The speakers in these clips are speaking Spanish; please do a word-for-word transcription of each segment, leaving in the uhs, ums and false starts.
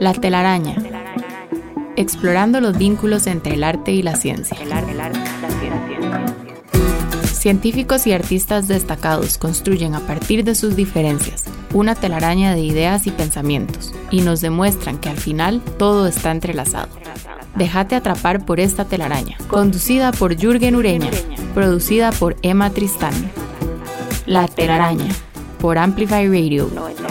La telaraña. Explorando los vínculos entre el arte y la ciencia. Científicos y artistas destacados construyen a partir de sus diferencias una telaraña de ideas y pensamientos y nos demuestran que al final todo está entrelazado. Déjate atrapar por esta telaraña, conducida por Jürgen Ureña, producida por Emma Tristán. La telaraña, por Amplify Radio.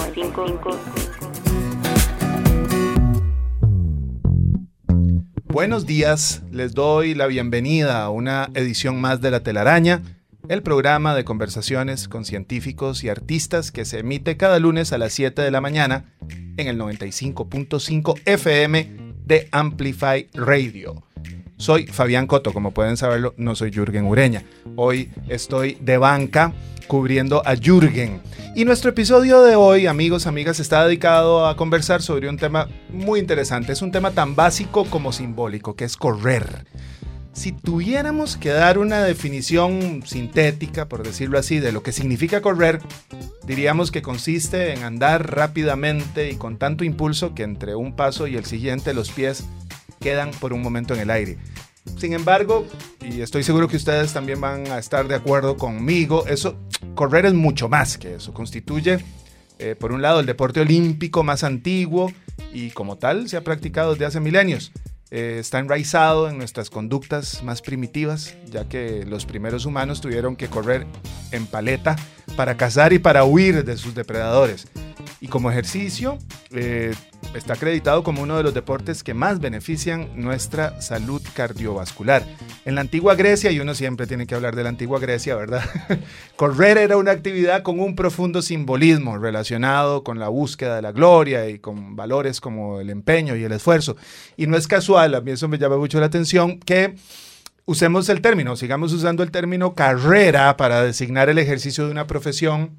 Buenos días, les doy la bienvenida a una edición más de La Telaraña, el programa de conversaciones con científicos y artistas que se emite cada lunes a las siete de la mañana en el noventa y cinco punto cinco F M de Amplify Radio. Soy Fabián Coto, como pueden saberlo, no soy Jürgen Ureña. Hoy estoy de banca cubriendo a Jürgen. Y nuestro episodio de hoy, amigos, amigas, está dedicado a conversar sobre un tema muy interesante. Es un tema tan básico como simbólico, que es correr. Si tuviéramos que dar una definición sintética, por decirlo así, de lo que significa correr, diríamos que consiste en andar rápidamente y con tanto impulso que entre un paso y el siguiente los pies quedan por un momento en el aire. Sin embargo, y estoy seguro que ustedes también van a estar de acuerdo conmigo, eso, correr es mucho más que eso. Constituye, eh, por un lado, el deporte olímpico más antiguo y como tal se ha practicado desde hace milenios. Eh, está enraizado en nuestras conductas más primitivas, ya que los primeros humanos tuvieron que correr en paleta para cazar y para huir de sus depredadores. Y como ejercicio, eh, está acreditado como uno de los deportes que más benefician nuestra salud cardiovascular. En la antigua Grecia, y uno siempre tiene que hablar de la antigua Grecia, ¿verdad? Correr era una actividad con un profundo simbolismo relacionado con la búsqueda de la gloria y con valores como el empeño y el esfuerzo. Y no es casual, a mí eso me llama mucho la atención, que usemos el término, sigamos usando el término carrera para designar el ejercicio de una profesión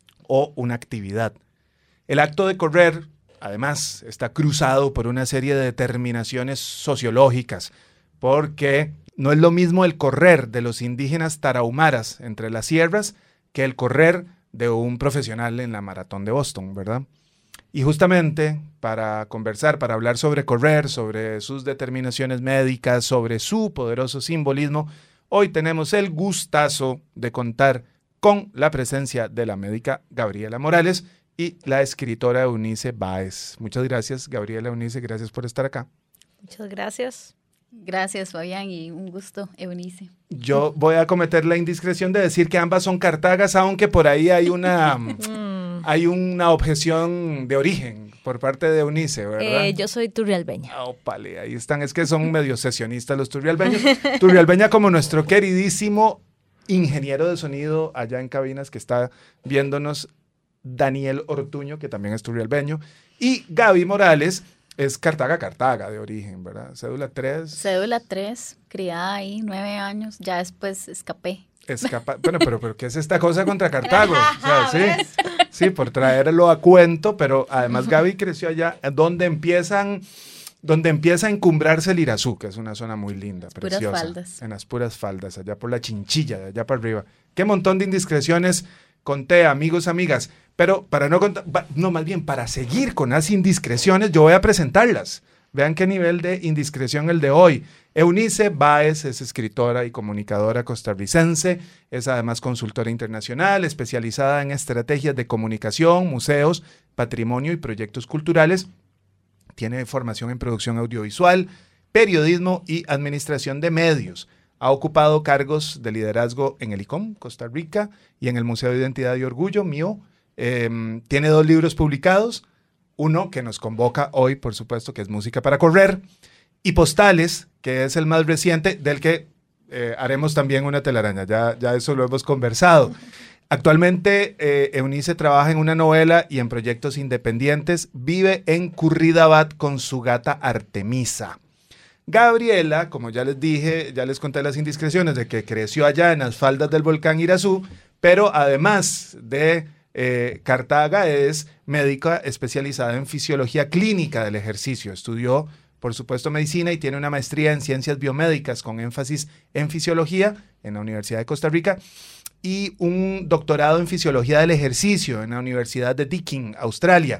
o una actividad. El acto de correr, además, está cruzado por una serie de determinaciones sociológicas, porque no es lo mismo el correr de los indígenas tarahumaras entre las sierras que el correr de un profesional en la maratón de Boston, ¿verdad? Y justamente para conversar, para hablar sobre correr, sobre sus determinaciones médicas, sobre su poderoso simbolismo, hoy tenemos el gustazo de contar con la presencia de la médica Gabriela Morales y la escritora Eunice Báez. Muchas gracias, Gabriela, Eunice, gracias por estar acá. Muchas gracias. Gracias, Fabián, y un gusto, Eunice. Yo voy a cometer la indiscreción de decir que ambas son cartagas, aunque por ahí hay una, mm. hay una objeción de origen por parte de Eunice, ¿verdad? Eh, yo soy turrialbeña. Oh, pale, ahí están, es que son medio sesionistas los turrialbeños. Turrialbeña como nuestro queridísimo ingeniero de sonido allá en cabinas que está viéndonos, Daniel Ortuño, que también es turrialbeño, y Gaby Morales es Cartaga, Cartaga de origen, ¿verdad? Cédula tres. Cédula tres, criada ahí, nueve años, ya después escapé. Escapa, bueno, pero, pero ¿qué es esta cosa contra Cartago? O sea, sí, sí, por traerlo a cuento, pero además Gaby creció allá, donde empiezan, donde empieza a encumbrarse el Irazú, que es una zona muy linda, las preciosa. Puras faldas. En las puras faldas, allá por la Chinchilla, de allá para arriba. Qué montón de indiscreciones conté, amigos, amigas, pero para no contar, no, más bien para seguir con las indiscreciones, yo voy a presentarlas. Vean qué nivel de indiscreción el de hoy. Eunice Báez es escritora y comunicadora costarricense, es además consultora internacional, especializada en estrategias de comunicación, museos, patrimonio y proyectos culturales. Tiene formación en producción audiovisual, periodismo y administración de medios. Ha ocupado cargos de liderazgo en el I C O M, Costa Rica, y en el Museo de Identidad y Orgullo, mío. Eh, tiene dos libros publicados, uno que nos convoca hoy, por supuesto, que es Música para Correr, y Postales, que es el más reciente, del que eh, haremos también una telaraña, ya, ya eso lo hemos conversado. Actualmente, eh, Eunice trabaja en una novela y en proyectos independientes, vive en Curridabat con su gata Artemisa. Gabriela, como ya les dije, ya les conté las indiscreciones de que creció allá en las faldas del volcán Irazú, pero además de eh, Cartaga es médica especializada en fisiología clínica del ejercicio. Estudió, por supuesto, medicina y tiene una maestría en ciencias biomédicas con énfasis en fisiología en la Universidad de Costa Rica y un doctorado en fisiología del ejercicio en la Universidad de Deakin, Australia.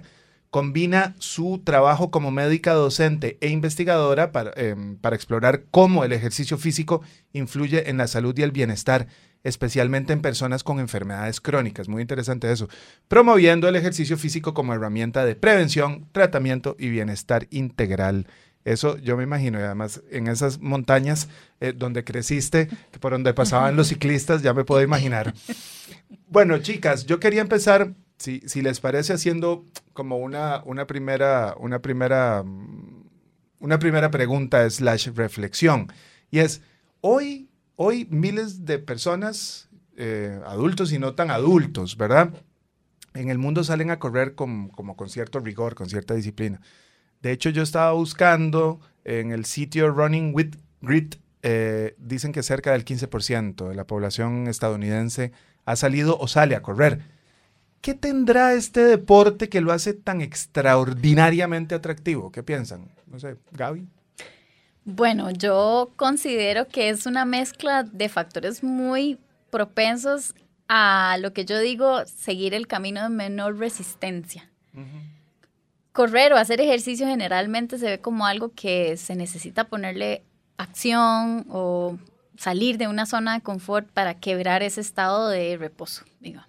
combina su trabajo como médica docente e investigadora para, eh, para explorar cómo el ejercicio físico influye en la salud y el bienestar, especialmente en personas con enfermedades crónicas. Muy interesante eso. Promoviendo el ejercicio físico como herramienta de prevención, tratamiento y bienestar integral. Eso yo me imagino, y además en esas montañas eh, donde creciste, por donde pasaban los ciclistas, ya me puedo imaginar. Bueno, chicas, yo quería empezar, si, si les parece, haciendo como una, una, primera, una, primera, una primera pregunta slash reflexión. Y es, hoy, hoy miles de personas, eh, adultos y no tan adultos, ¿verdad? En el mundo salen a correr con, como con cierto rigor, con cierta disciplina. De hecho, yo estaba buscando en el sitio Running with Grit, eh, dicen que cerca del quince por ciento de la población estadounidense ha salido o sale a correr. ¿Qué tendrá este deporte que lo hace tan extraordinariamente atractivo? ¿Qué piensan? No sé, Gaby. Bueno, yo considero que es una mezcla de factores muy propensos a lo que yo digo, seguir el camino de menor resistencia. Uh-huh. Correr o hacer ejercicio generalmente se ve como algo que se necesita ponerle acción o salir de una zona de confort para quebrar ese estado de reposo, digamos.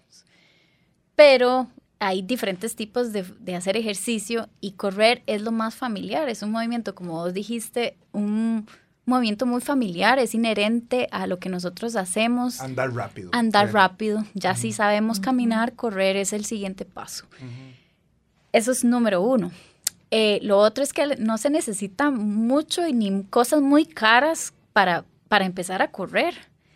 Pero hay diferentes tipos de, de hacer ejercicio y correr es lo más familiar. Es un movimiento, como vos dijiste, un movimiento muy familiar, es inherente a lo que nosotros hacemos. Andar rápido. Andar sí. rápido. Ya uh-huh. si sabemos uh-huh. caminar, correr es el siguiente paso. Uh-huh. Eso es número uno. Eh, lo otro es que no se necesita mucho y ni cosas muy caras para, para empezar a correr.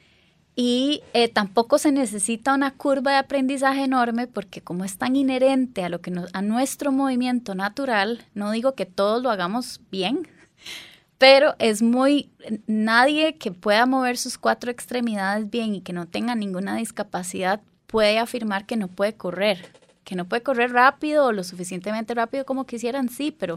Y eh, tampoco se necesita una curva de aprendizaje enorme porque como es tan inherente a, lo que nos, a nuestro movimiento natural, no digo que todos lo hagamos bien, pero es muy, nadie que pueda mover sus cuatro extremidades bien y que no tenga ninguna discapacidad puede afirmar que no puede correr. Que no puede correr rápido o lo suficientemente rápido como quisieran, sí, pero...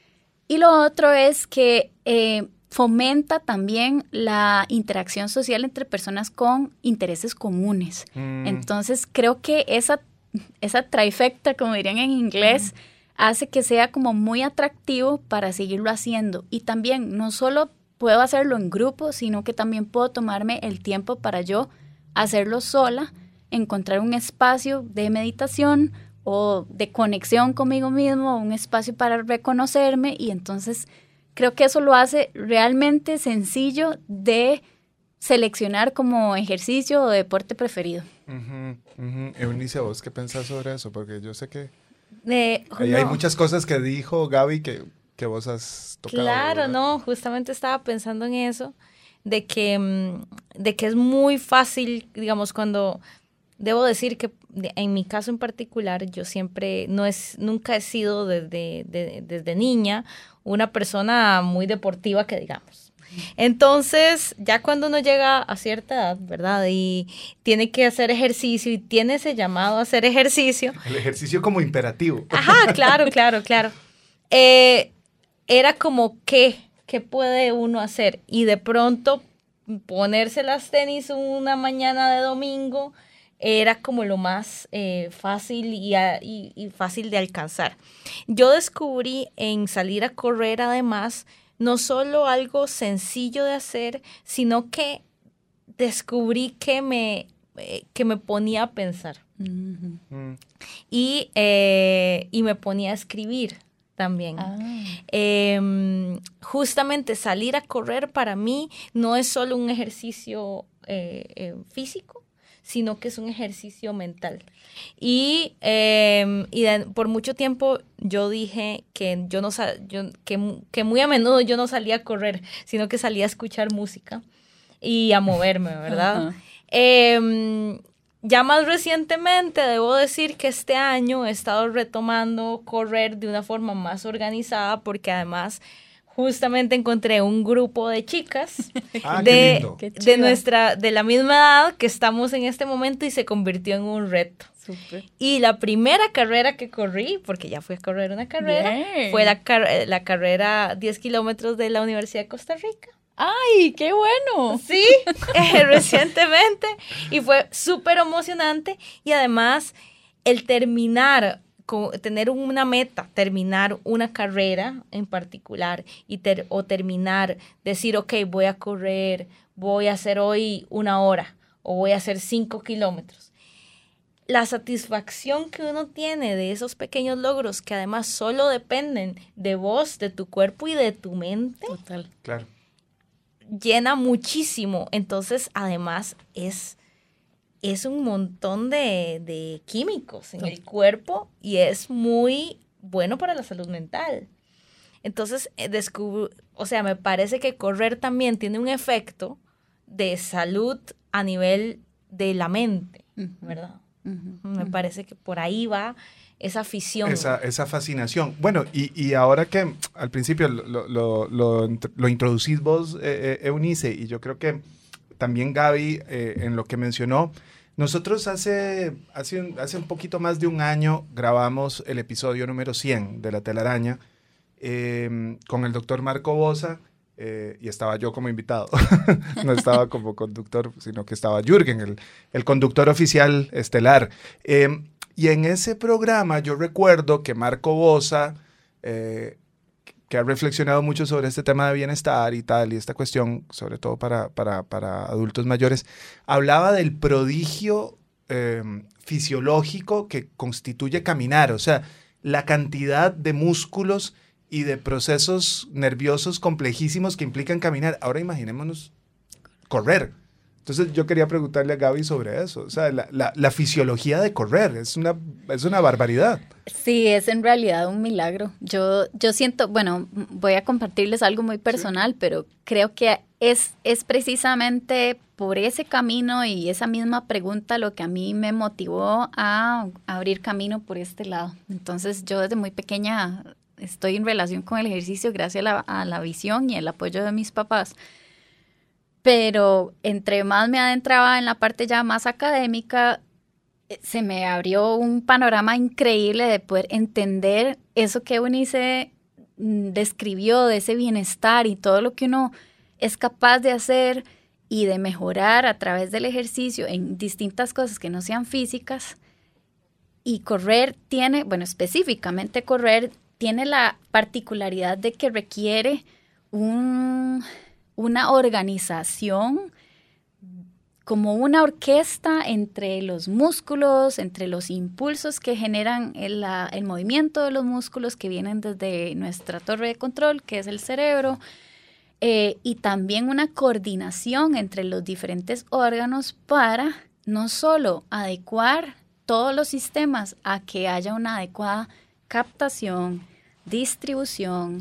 Y lo otro es que eh, fomenta también la interacción social entre personas con intereses comunes. Mm. Entonces, creo que esa, esa trifecta, como dirían en inglés, mm. hace que sea como muy atractivo para seguirlo haciendo. Y también, no solo puedo hacerlo en grupo, sino que también puedo tomarme el tiempo para yo hacerlo sola, encontrar un espacio de meditación o de conexión conmigo mismo, un espacio para reconocerme y entonces creo que eso lo hace realmente sencillo de seleccionar como ejercicio o deporte preferido. Uh-huh, uh-huh. Eunice, ¿vos qué pensás sobre eso? Porque yo sé que eh, hay, no. hay muchas cosas que dijo Gaby que, que vos has tocado. Claro, ¿verdad? No, justamente estaba pensando en eso, de que, de que es muy fácil, digamos, cuando... Debo decir que en mi caso en particular, yo siempre, no es, nunca he sido desde, de, desde niña una persona muy deportiva que digamos. Entonces, ya cuando uno llega a cierta edad, ¿verdad? Y tiene que hacer ejercicio y tiene ese llamado a hacer ejercicio. El ejercicio como imperativo. Ajá, claro, claro, claro. Eh, era como, ¿qué? ¿Qué puede uno hacer? Y de pronto ponerse las tenis una mañana de domingo era como lo más eh, fácil y, a, y, y fácil de alcanzar. Yo descubrí en salir a correr además no solo algo sencillo de hacer, sino que descubrí que me, eh, que me ponía a pensar. Mm-hmm. Mm. Y, eh, y me ponía a escribir también. Ah. Eh, justamente salir a correr para mí no es solo un ejercicio eh, eh, físico, sino que es un ejercicio mental. Y, eh, y de, por mucho tiempo yo dije que, yo no, yo, que, que muy a menudo yo no salía a correr, sino que salía a escuchar música y a moverme, ¿verdad? Uh-huh. eh, ya más recientemente debo decir que este año he estado retomando correr de una forma más organizada porque además... Justamente encontré un grupo de chicas ah, de, de, nuestra, de la misma edad que estamos en este momento y se convirtió en un reto. Super. Y la primera carrera que corrí, porque ya fui a correr una carrera, Bien. fue la, car- la carrera diez kilómetros de la Universidad de Costa Rica. ¡Ay, qué bueno! Sí, eh, recientemente. Y fue súper emocionante y además el terminar co- tener una meta, terminar una carrera en particular y ter- o terminar, decir, ok, voy a correr, voy a hacer hoy una hora o voy a hacer cinco kilómetros. La satisfacción que uno tiene de esos pequeños logros que además solo dependen de vos, de tu cuerpo y de tu mente, Total. Claro. llena muchísimo. Entonces, además, es, es un montón de, de químicos en el cuerpo y es muy bueno para la salud mental. Entonces, eh, descubro, o sea, me parece que correr también tiene un efecto de salud a nivel de la mente, ¿verdad? Uh-huh. Me uh-huh. parece que por ahí va esa afición. Esa, esa fascinación. Bueno, y, y ahora que al principio lo, lo, lo, lo introducís vos, eh, Eunice, y yo creo que también Gaby, eh, en lo que mencionó, nosotros hace, hace, un, hace un poquito más de un año grabamos el episodio número cien de La Telaraña eh, con el doctor Marco Bosa, eh, y estaba yo como invitado. No estaba como conductor, sino que estaba Jürgen, el, el conductor oficial estelar. Eh, y en ese programa yo recuerdo que Marco Bosa, eh, que ha reflexionado mucho sobre este tema de bienestar y tal, y esta cuestión, sobre todo para, para, para adultos mayores, hablaba del prodigio eh, fisiológico que constituye caminar, o sea, la cantidad de músculos y de procesos nerviosos complejísimos que implican caminar. Ahora imaginémonos correr. Entonces yo quería preguntarle a Gaby sobre eso, o sea, la, la, la fisiología de correr, es una, es una barbaridad. Sí, es en realidad un milagro. Yo, yo siento, bueno, voy a compartirles algo muy personal, sí. pero creo que es, es precisamente por ese camino y esa misma pregunta lo que a mí me motivó a, a abrir camino por este lado. Entonces yo desde muy pequeña estoy en relación con el ejercicio gracias a la, a la visión y el apoyo de mis papás. Pero entre más me adentraba en la parte ya más académica, se me abrió un panorama increíble de poder entender eso que Eunice describió, de ese bienestar y todo lo que uno es capaz de hacer y de mejorar a través del ejercicio en distintas cosas que no sean físicas. Y correr tiene, bueno, específicamente correr, tiene la particularidad de que requiere un, una organización, como una orquesta entre los músculos, entre los impulsos que generan el, la, el movimiento de los músculos que vienen desde nuestra torre de control, que es el cerebro, eh, y también una coordinación entre los diferentes órganos para no solo adecuar todos los sistemas a que haya una adecuada captación, distribución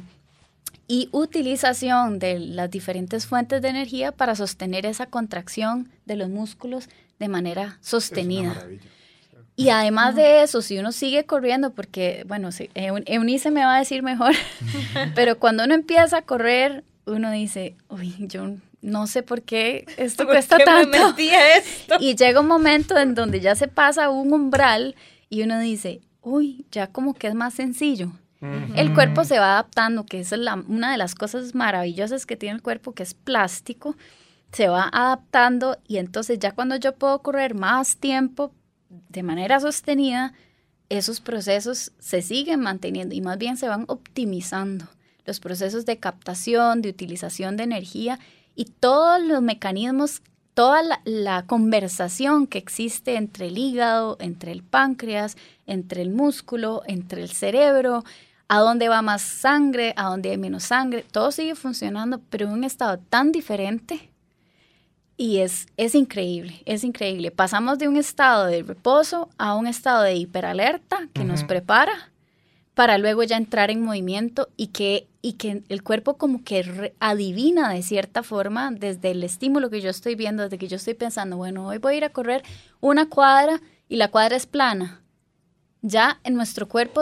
y utilización de las diferentes fuentes de energía para sostener esa contracción de los músculos de manera sostenida. Es una maravilla. Y además de eso, si uno sigue corriendo, porque, bueno, Eunice me va a decir mejor, pero cuando uno empieza a correr, uno dice, uy, yo no sé por qué esto ¿Por cuesta qué tanto. Me metí a esto? Y llega un momento en donde ya se pasa un umbral y uno dice, uy, ya como que es más sencillo. Uh-huh. El cuerpo se va adaptando, que esa es la, una de las cosas maravillosas que tiene el cuerpo, que es plástico, se va adaptando y entonces ya cuando yo puedo correr más tiempo de manera sostenida, esos procesos se siguen manteniendo y más bien se van optimizando. Los procesos de captación, de utilización de energía y todos los mecanismos, toda la, la conversación que existe entre el hígado, entre el páncreas, entre el músculo, entre el cerebro, a dónde va más sangre, a dónde hay menos sangre, todo sigue funcionando, pero en un estado tan diferente y es, es increíble, es increíble. Pasamos de un estado de reposo a un estado de hiperalerta que uh-huh. nos prepara para luego ya entrar en movimiento y que, y que el cuerpo como que re- adivina de cierta forma desde el estímulo que yo estoy viendo, desde que yo estoy pensando, bueno, hoy voy a ir a correr una cuadra y la cuadra es plana. Ya en nuestro cuerpo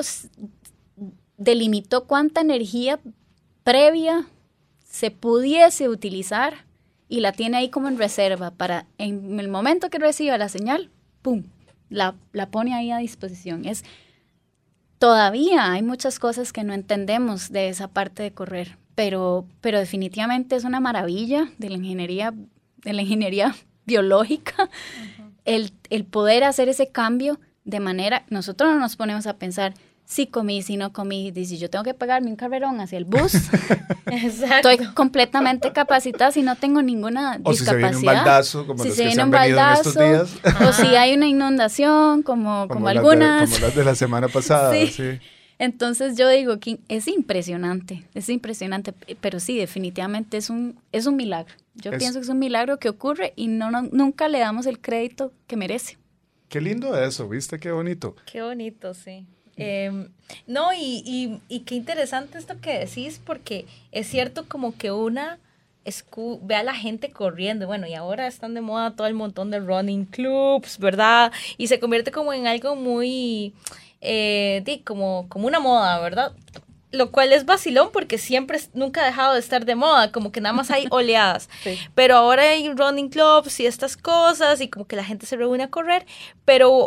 delimitó cuánta energía previa se pudiese utilizar y la tiene ahí como en reserva para en el momento que reciba la señal, ¡pum!, la, la pone ahí a disposición. Es Todavía hay muchas cosas que no entendemos de esa parte de correr, pero, pero definitivamente es una maravilla de la ingeniería, de la ingeniería biológica, uh-huh. el, el poder hacer ese cambio de manera, nosotros no nos ponemos a pensar, si comí, si no comí, dice, yo tengo que pegarme un carrerón hacia el bus. Exacto. Estoy completamente capacitada si no tengo ninguna o discapacidad. O si se viene un baldazo, como si los se que viene se han un venido baldazo, en estos días. O si hay una inundación, como, como, como algunas. De, como las de la semana pasada, sí. sí. Entonces yo digo que es impresionante, es impresionante, pero sí, definitivamente es un, es un milagro. Yo es, pienso que es un milagro que ocurre y no, no nunca le damos el crédito que merece. Qué lindo eso, ¿viste? Qué bonito. Qué bonito, sí. Eh, no, y, y, y qué interesante esto que decís, porque es cierto como que una escu- ve a la gente corriendo, bueno, y ahora están de moda todo el montón de running clubs, ¿verdad? Y se convierte como en algo muy, eh, de, como, como una moda, ¿verdad? Lo cual es vacilón porque siempre, nunca ha dejado de estar de moda, como que nada más hay oleadas. Sí. Pero ahora hay running clubs y estas cosas y como que la gente se reúne a correr, pero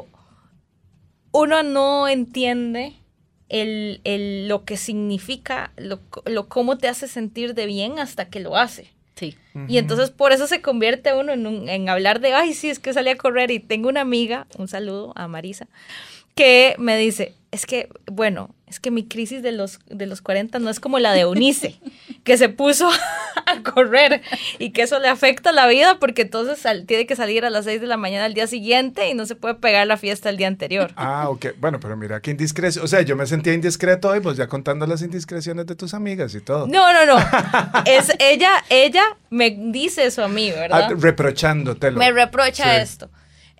uno no entiende el, el, lo que significa, lo, lo cómo te hace sentir de bien hasta que lo hace. Sí. Uh-huh. Y entonces por eso se convierte uno en, un, en hablar de, ay, sí, es que salí a correr. Y tengo una amiga, un saludo a Marisa, que me dice, es que, bueno, es que mi crisis de los, de los cuarenta no es como la de Eunice, que se puso a correr y que eso le afecta la vida porque entonces sal, tiene que salir a las seis de la mañana al día siguiente y no se puede pegar la fiesta el día anterior. Ah, ok. Bueno, pero mira, qué indiscreción. O sea, yo me sentía indiscreto hoy, pues ya contando las indiscreciones de tus amigas y todo. No, no, no. Es ella, ella me dice eso a mí, ¿verdad? Ah, reprochándotelo. Me reprocha sí. esto.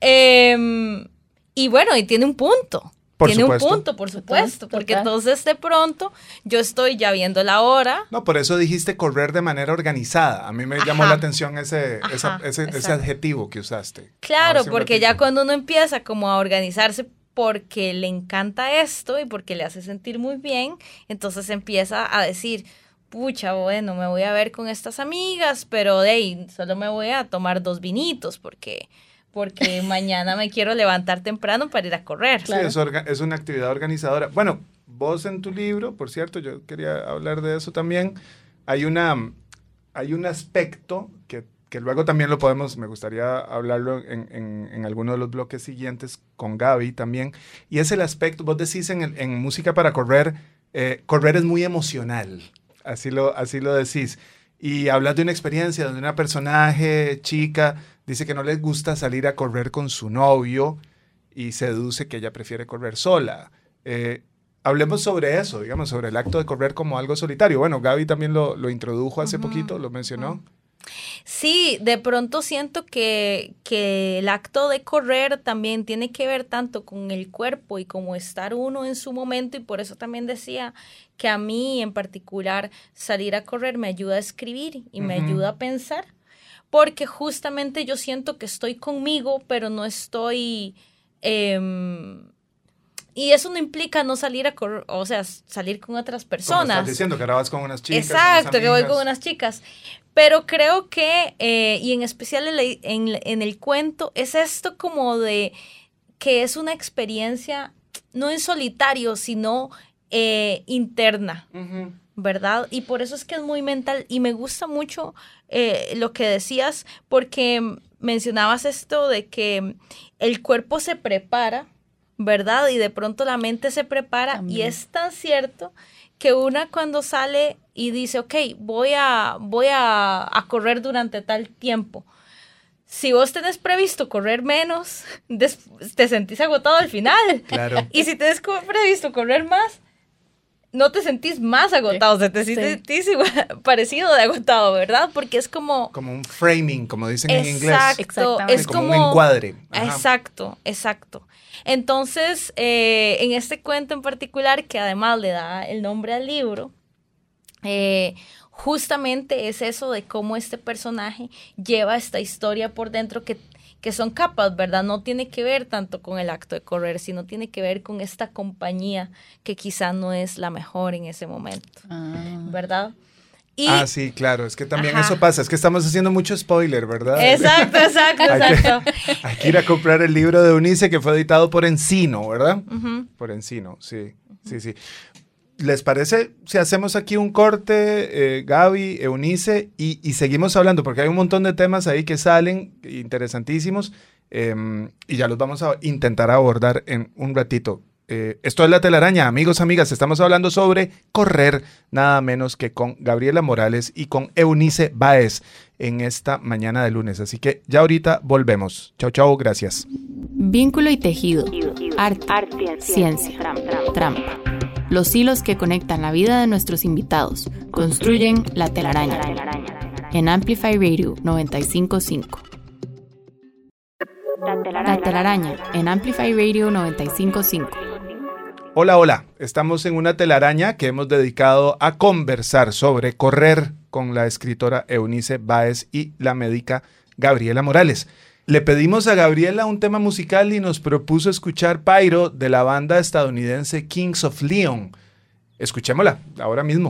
Eh, y bueno, y tiene un punto. Por Tiene supuesto. un punto, por supuesto, porque entonces de pronto yo estoy ya viendo la hora. No, por eso dijiste correr de manera organizada. A mí me Ajá. llamó la atención ese, esa, ese, ese adjetivo que usaste. Claro, si porque ya cuando uno empieza como a organizarse porque le encanta esto y porque le hace sentir muy bien, entonces empieza a decir, pucha, bueno, me voy a ver con estas amigas, pero de ahí solo me voy a tomar dos vinitos porque... porque mañana me quiero levantar temprano para ir a correr. Sí, es, orga- es una actividad organizadora. Bueno, vos en tu libro, por cierto, yo quería hablar de eso también, hay una hay un aspecto que, que luego también lo podemos, me gustaría hablarlo en, en, en alguno de los bloques siguientes con Gaby también, y es el aspecto, vos decís en, en Música para Correr, eh, correr es muy emocional, así lo, así lo decís. Y hablas de una experiencia donde una personaje chica dice que no le gusta salir a correr con su novio y se deduce que ella prefiere correr sola. Eh, hablemos sobre eso, digamos, sobre el acto de correr como algo solitario. Bueno, Gaby también lo, lo introdujo hace uh-huh. poquito, lo mencionó. Uh-huh. Sí, de pronto siento que, que el acto de correr también tiene que ver tanto con el cuerpo y como estar uno en su momento, y por eso también decía que a mí en particular salir a correr me ayuda a escribir y me uh-huh. ayuda a pensar, porque justamente yo siento que estoy conmigo, pero no estoy... Eh, y eso no implica no salir a correr, o sea, salir con otras personas. Como estás diciendo, que ahora vas con unas chicas. Exacto, que voy con unas chicas. Pero creo que, eh, y en especial en, en, en el cuento, es esto como de que es una experiencia no en solitario, sino eh, interna, uh-huh. ¿verdad? Y por eso es que es muy mental. Y me gusta mucho eh, lo que decías, porque mencionabas esto de que el cuerpo se prepara, ¿verdad? Y de pronto la mente se prepara. También. Y es tan cierto que una cuando sale y dice, ok, voy a, voy a, a correr durante tal tiempo. Si vos tenés previsto correr menos, des, te sentís agotado al final. Claro. Y si tenés previsto correr más, no te sentís más agotado, sí. o sea, te sí. sentís igual, parecido de agotado, ¿verdad? Porque es como... Como un framing, como dicen en inglés. Exacto. Es como, como un encuadre. Ajá. Exacto, exacto. Entonces, eh, en este cuento en particular, que además le da el nombre al libro, eh, justamente es eso de cómo este personaje lleva esta historia por dentro que, que son capas, ¿verdad? No tiene que ver tanto con el acto de correr, sino tiene que ver con esta compañía que quizá no es la mejor en ese momento, ah. ¿verdad? Y, ah, sí, claro, es que también ajá. eso pasa, es que estamos haciendo mucho spoiler, ¿verdad? Exacto, exacto, hay exacto. Que, hay que ir a comprar el libro de Eunice que fue editado por Encino, ¿verdad? Uh-huh. Por Encino, sí, uh-huh. sí, sí. ¿Les parece si hacemos aquí un corte, eh, Gaby, Eunice, y, y seguimos hablando? Porque hay un montón de temas ahí que salen interesantísimos. eh, y ya los vamos a intentar abordar en un ratito. Eh, esto es La Telaraña, amigos, amigas, estamos hablando sobre correr, nada menos que con Gabriela Morales y con Eunice Báez en esta mañana de lunes, así que ya ahorita volvemos. Chao, chao, gracias. Vínculo y tejido, arte, arte ciencia, trampa. Los hilos que conectan la vida de nuestros invitados construyen La Telaraña en Amplify Radio noventa y cinco punto cinco. La Telaraña en Amplify Radio noventa y cinco punto cinco. Hola, hola. Estamos en una telaraña que hemos dedicado a conversar sobre correr con la escritora Eunice Báez y la médica Gabriela Morales. Le pedimos a Gabriela un tema musical y nos propuso escuchar Pyro de la banda estadounidense Kings of Leon. Escuchémosla ahora mismo.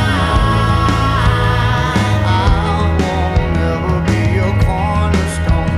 Stone.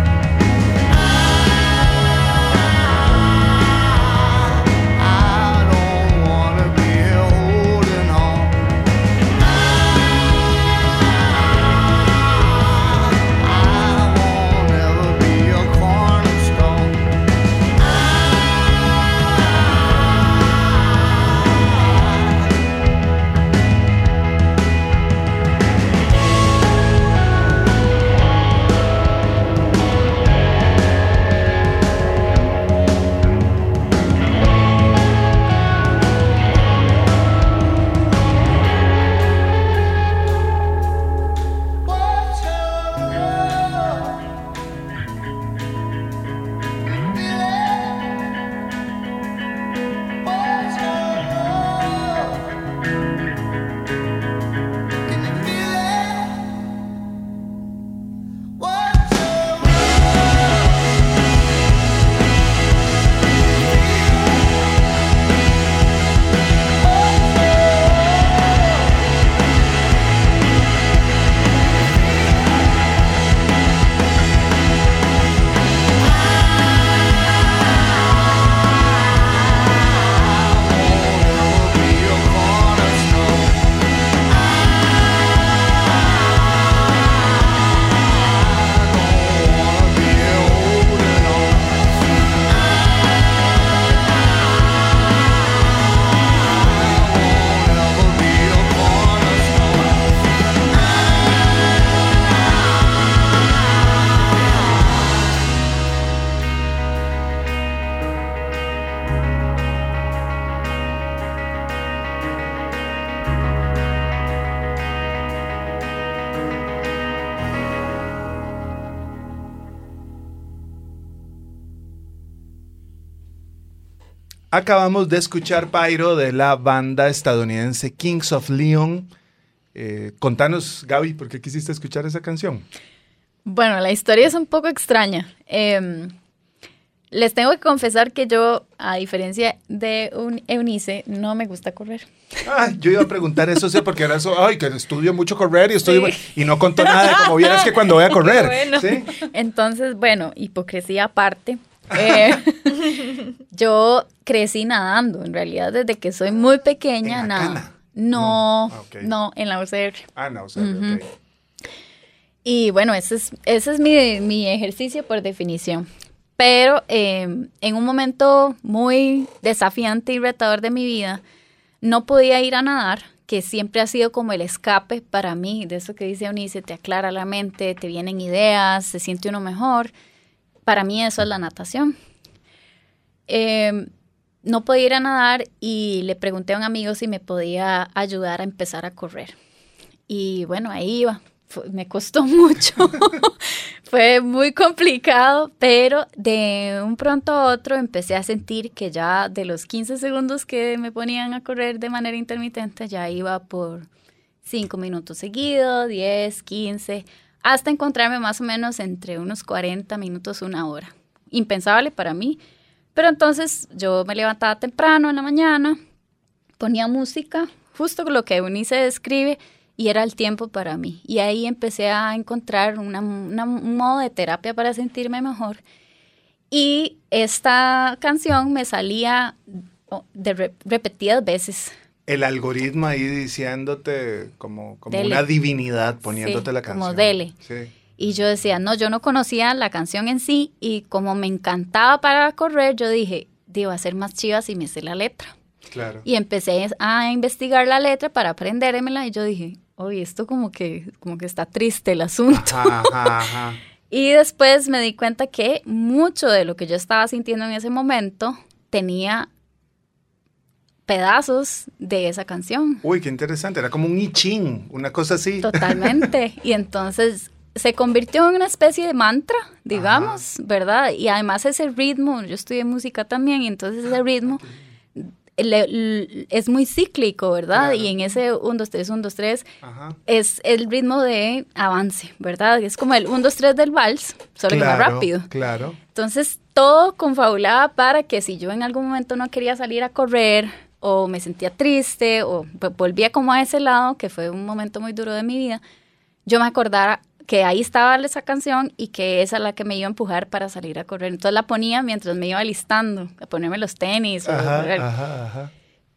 Acabamos de escuchar Pyro de la banda estadounidense Kings of Leon. Eh, contanos, Gaby, ¿por qué quisiste escuchar esa canción? Bueno, la historia es un poco extraña. Eh, les tengo que confesar que yo, a diferencia de un Eunice, no me gusta correr. Ah, yo iba a preguntar eso, sí, porque ahora eso, ay, que estudio mucho correr y estudio Sí. y no contó nada de cómo vieras que cuando voy a correr. Bueno. ¿Sí? Entonces, bueno, hipocresía aparte. Eh, yo crecí nadando, en realidad, desde que soy muy pequeña. ¿En la nada. cana? No, No. Ah, ok. no, en la U C R. Ah, no, o sea, Ujú. ok. Y bueno, ese es, ese es mi, mi ejercicio por definición. Pero eh, en un momento muy desafiante y retador de mi vida, no podía ir a nadar, que siempre ha sido como el escape para mí, de eso que dice Eunice, te aclara la mente, te vienen ideas, se siente uno mejor. Para mí eso es la natación. Eh, no podía ir a nadar y le pregunté a un amigo si me podía ayudar a empezar a correr. Y bueno, ahí iba. Fue- me costó mucho. Fue muy complicado, pero de un pronto a otro empecé a sentir que ya de los quince segundos que me ponían a correr de manera intermitente, ya iba por cinco minutos seguidos, diez, quince, hasta encontrarme más o menos entre unos cuarenta minutos, una hora. Impensable para mí. Pero entonces yo me levantaba temprano en la mañana, ponía música, justo lo que Eunice describe, y era el tiempo para mí. Y ahí empecé a encontrar una, una- un modo de terapia para sentirme mejor. Y esta canción me salía oh, de re- repetidas veces. El algoritmo ahí diciéndote como, como Dele. una divinidad poniéndote Sí, la como canción. dele. Sí. Y yo decía, no, yo no conocía la canción en sí. Y como me encantaba para correr, yo dije, debo hacer más chivas si me sé la letra. Claro. Y empecé a investigar la letra para aprendérmela. Y yo dije, oye, esto como que, como que está triste el asunto. Ajá, ajá, ajá. Y después me di cuenta que mucho de lo que yo estaba sintiendo en ese momento tenía pedazos de esa canción. Uy, qué interesante. Era como un I Ching, una cosa así. Totalmente. Y entonces se convirtió en una especie de mantra, digamos, ¿verdad? Y además ese ritmo, yo estudié música también, y entonces ese ritmo le- le- es muy cíclico, ¿verdad? Claro. Y en ese uno, dos, tres, uno, dos, tres Ajá. es el ritmo de avance, ¿verdad? Es como el uno, dos, tres del vals, solo que más Claro, rápido. Claro. Entonces, todo confabulaba para que si yo en algún momento no quería salir a correr o me sentía triste o pues, volvía como a ese lado, que fue un momento muy duro de mi vida, yo me acordara que ahí estaba esa canción y que esa es la que me iba a empujar para salir a correr. Entonces la ponía mientras me iba alistando, a ponerme los tenis. o correr. Ajá, ajá, ajá.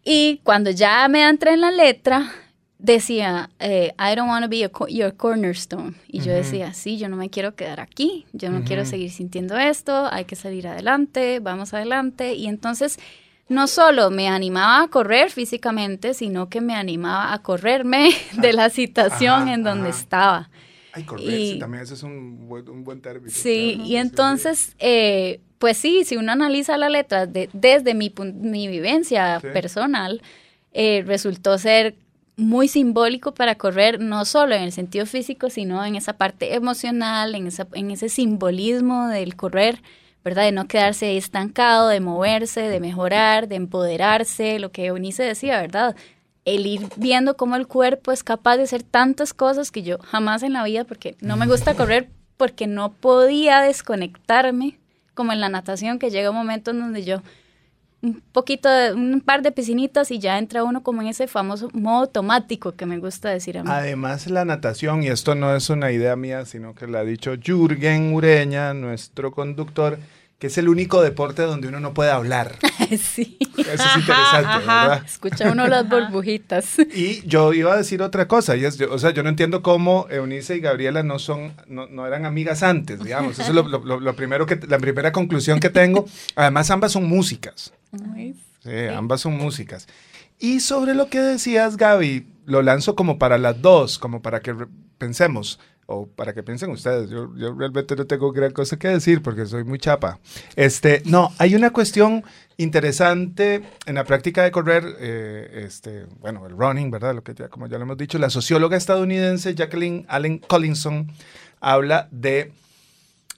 Y cuando ya me entré en la letra, decía, eh, I don't want to be a co- your cornerstone. Y yo Ujú. decía, sí, yo no me quiero quedar aquí, yo no Ujú. quiero seguir sintiendo esto, hay que salir adelante, vamos adelante. Y entonces no solo me animaba a correr físicamente, sino que me animaba a correrme de la situación Ajá, en donde ajá. estaba. Ay, correcto. Y- También ese es un buen, un buen término. Sí, claro. y entonces, eh, pues sí, si uno analiza la letra de- desde mi, pun- mi vivencia Sí. personal, eh, resultó ser muy simbólico para correr, no solo en el sentido físico, sino en esa parte emocional, en, esa, en ese simbolismo del correr, ¿verdad? De no quedarse ahí estancado, de moverse, de mejorar, de empoderarse, lo que Eunice decía, ¿verdad? El ir viendo cómo el cuerpo es capaz de hacer tantas cosas que yo jamás en la vida, porque no me gusta correr, porque no podía desconectarme, como en la natación, que llega un momento en donde yo, un poquito, de, un par de piscinitas y ya entra uno como en ese famoso modo automático que me gusta decir a mí. Además, la natación, y esto no es una idea mía, sino que la ha dicho Jürgen Ureña, nuestro conductor, que es el único deporte donde uno no puede hablar. Sí, Eso es interesante, Ajá. ¿verdad? escucha uno las burbujitas. Y yo iba a decir otra cosa, y es, yo- o sea, yo no entiendo cómo Eunice y Gabriela no son, no, no eran amigas antes, digamos. Eso es lo, lo- lo- lo primero que, la primera conclusión que tengo. Además, ambas son músicas. Sí, ambas son músicas. Y sobre lo que decías, Gaby, lo lanzo como para las dos, como para que re- pensemos, o para que piensen ustedes. Yo, yo realmente no tengo gran cosa que decir porque soy muy chapa. Este, no, hay una cuestión interesante en la práctica de correr, eh, este, bueno, el running, ¿verdad? Lo que ya, como ya lo hemos dicho, la socióloga estadounidense Jacqueline Allen Collinson habla de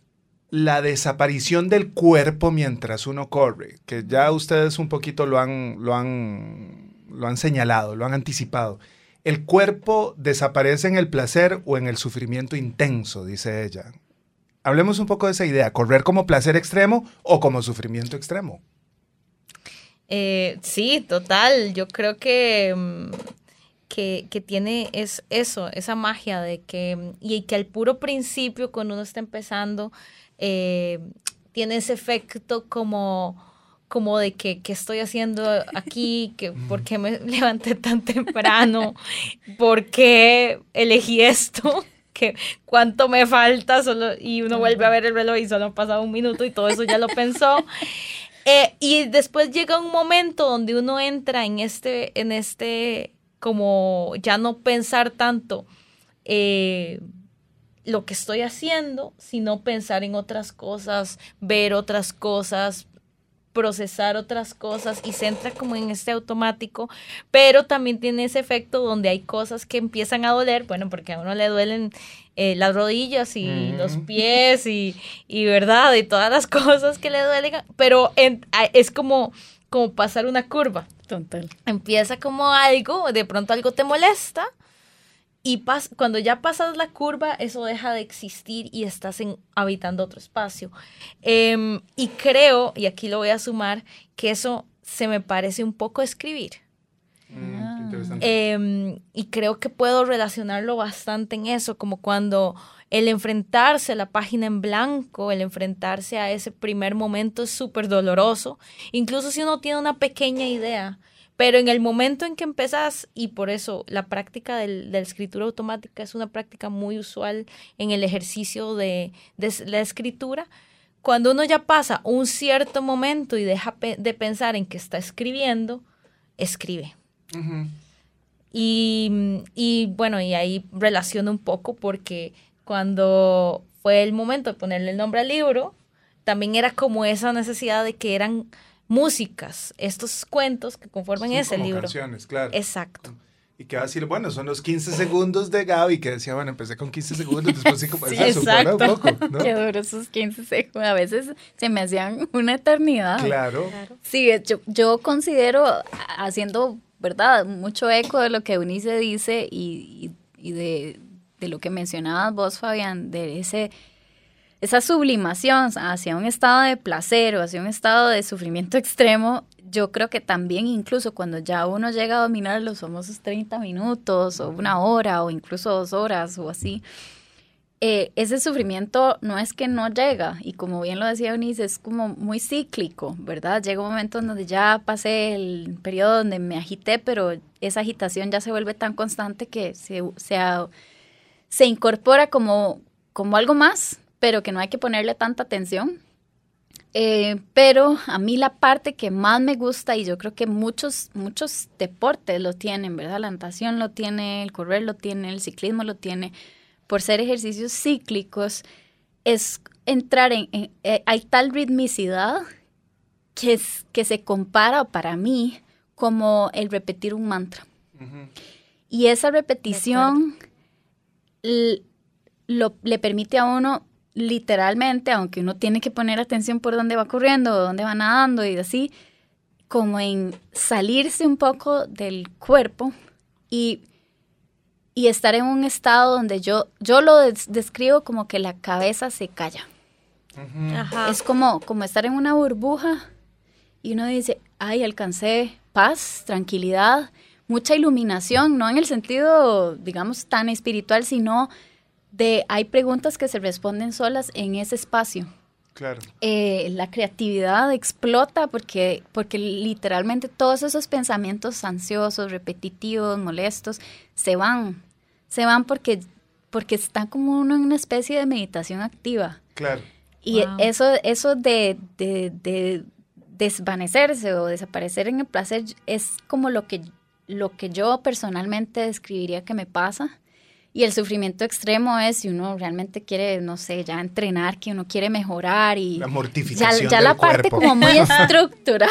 la desaparición del cuerpo mientras uno corre, que ya ustedes un poquito lo han, lo han, lo han señalado, lo han anticipado. ¿El cuerpo desaparece en el placer o en el sufrimiento intenso?, dice ella. Hablemos un poco de esa idea, ¿correr como placer extremo o como sufrimiento extremo? Eh, sí, total. Yo creo que, que, que tiene es eso, esa magia de que, y que al puro principio, cuando uno está empezando, eh, tiene ese efecto como, como de que, ¿qué estoy haciendo aquí? Que, ¿por qué me levanté tan temprano? ¿Por qué elegí esto? Que cuánto me falta, solo, y uno vuelve a ver el reloj y solo ha pasado un minuto y todo eso ya lo pensó. Eh, y después llega un momento donde uno entra en este, en este, como ya no pensar tanto eh, lo que estoy haciendo, sino pensar en otras cosas, ver otras cosas, procesar otras cosas, y se entra como en este automático, pero también tiene ese efecto donde hay cosas que empiezan a doler, bueno, porque a uno le duelen eh, las rodillas y mm. los pies y, y verdad, y todas las cosas que le duelen, pero en, es como, como pasar una curva. Total. Empieza como algo, de pronto algo te molesta, y pas, cuando ya pasas la curva, eso deja de existir y estás en, habitando otro espacio. Eh, y creo, y aquí lo voy a sumar, que eso se me parece un poco a escribir. Mm, interesante. Eh, y creo que puedo relacionarlo bastante en eso, como cuando el enfrentarse a la página en blanco, el enfrentarse a ese primer momento es súper doloroso, incluso si uno tiene una pequeña idea. Pero en el momento en que empezás, y por eso la práctica del, de la escritura automática es una práctica muy usual en el ejercicio de, de la escritura, cuando uno ya pasa un cierto momento y deja pe- de pensar en que está escribiendo, escribe. Uh-huh. Y, y bueno, y ahí relaciono un poco porque cuando fue el momento de ponerle el nombre al libro, también era como esa necesidad de que eran músicas, estos cuentos que conforman son ese como libro. Canciones, claro. Exacto. Y que va a decir, bueno, son los quince segundos de Gaby, que decía, bueno, empecé con quince segundos, después sí, como, sí, eso, exacto. Un poco, ¿no? Qué duro esos quince segundos, a veces se me hacían una eternidad. Claro. claro. Sí, yo, yo considero, haciendo, ¿verdad?, mucho eco de lo que Eunice dice y, y, y de, de lo que mencionabas vos, Fabián, de ese... esa sublimación hacia un estado de placer o hacia un estado de sufrimiento extremo, yo creo que también incluso cuando ya uno llega a dominar los famosos treinta minutos o una hora o incluso dos horas o así, eh, ese sufrimiento no es que no llega, y como bien lo decía Eunice, es como muy cíclico, ¿verdad? Llega un momento en donde ya pasé el periodo donde me agité, pero esa agitación ya se vuelve tan constante que se, se, se incorpora como, como algo más, pero que no hay que ponerle tanta atención. Eh, pero a mí la parte que más me gusta, y yo creo que muchos, muchos deportes lo tienen, ¿verdad? La natación lo tiene, el correr lo tiene, el ciclismo lo tiene, por ser ejercicios cíclicos, es entrar en, en eh, hay tal ritmicidad que, es, que se compara para mí como el repetir un mantra. Uh-huh. Y esa repetición l, lo, le permite a uno literalmente, aunque uno tiene que poner atención por dónde va corriendo, dónde va nadando y así, como en salirse un poco del cuerpo y, y estar en un estado donde yo, yo lo des- describo como que la cabeza se calla. Uh-huh. Ajá. Es como, como estar en una burbuja y uno dice, ay, alcancé paz, tranquilidad, mucha iluminación, no en el sentido, digamos, tan espiritual, sino de hay preguntas que se responden solas en ese espacio. Claro. Eh, la creatividad explota porque, porque literalmente todos esos pensamientos ansiosos, repetitivos, molestos, se van. Se van porque, porque están como uno en una especie de meditación activa. Claro. Y wow. eso, eso de, de, de desvanecerse o desaparecer en el placer es como lo que, lo que yo personalmente describiría que me pasa. Y el sufrimiento extremo es si uno realmente quiere, no sé, ya entrenar, que uno quiere mejorar y... La mortificación Ya, ya del la parte cuerpo. como muy estructural.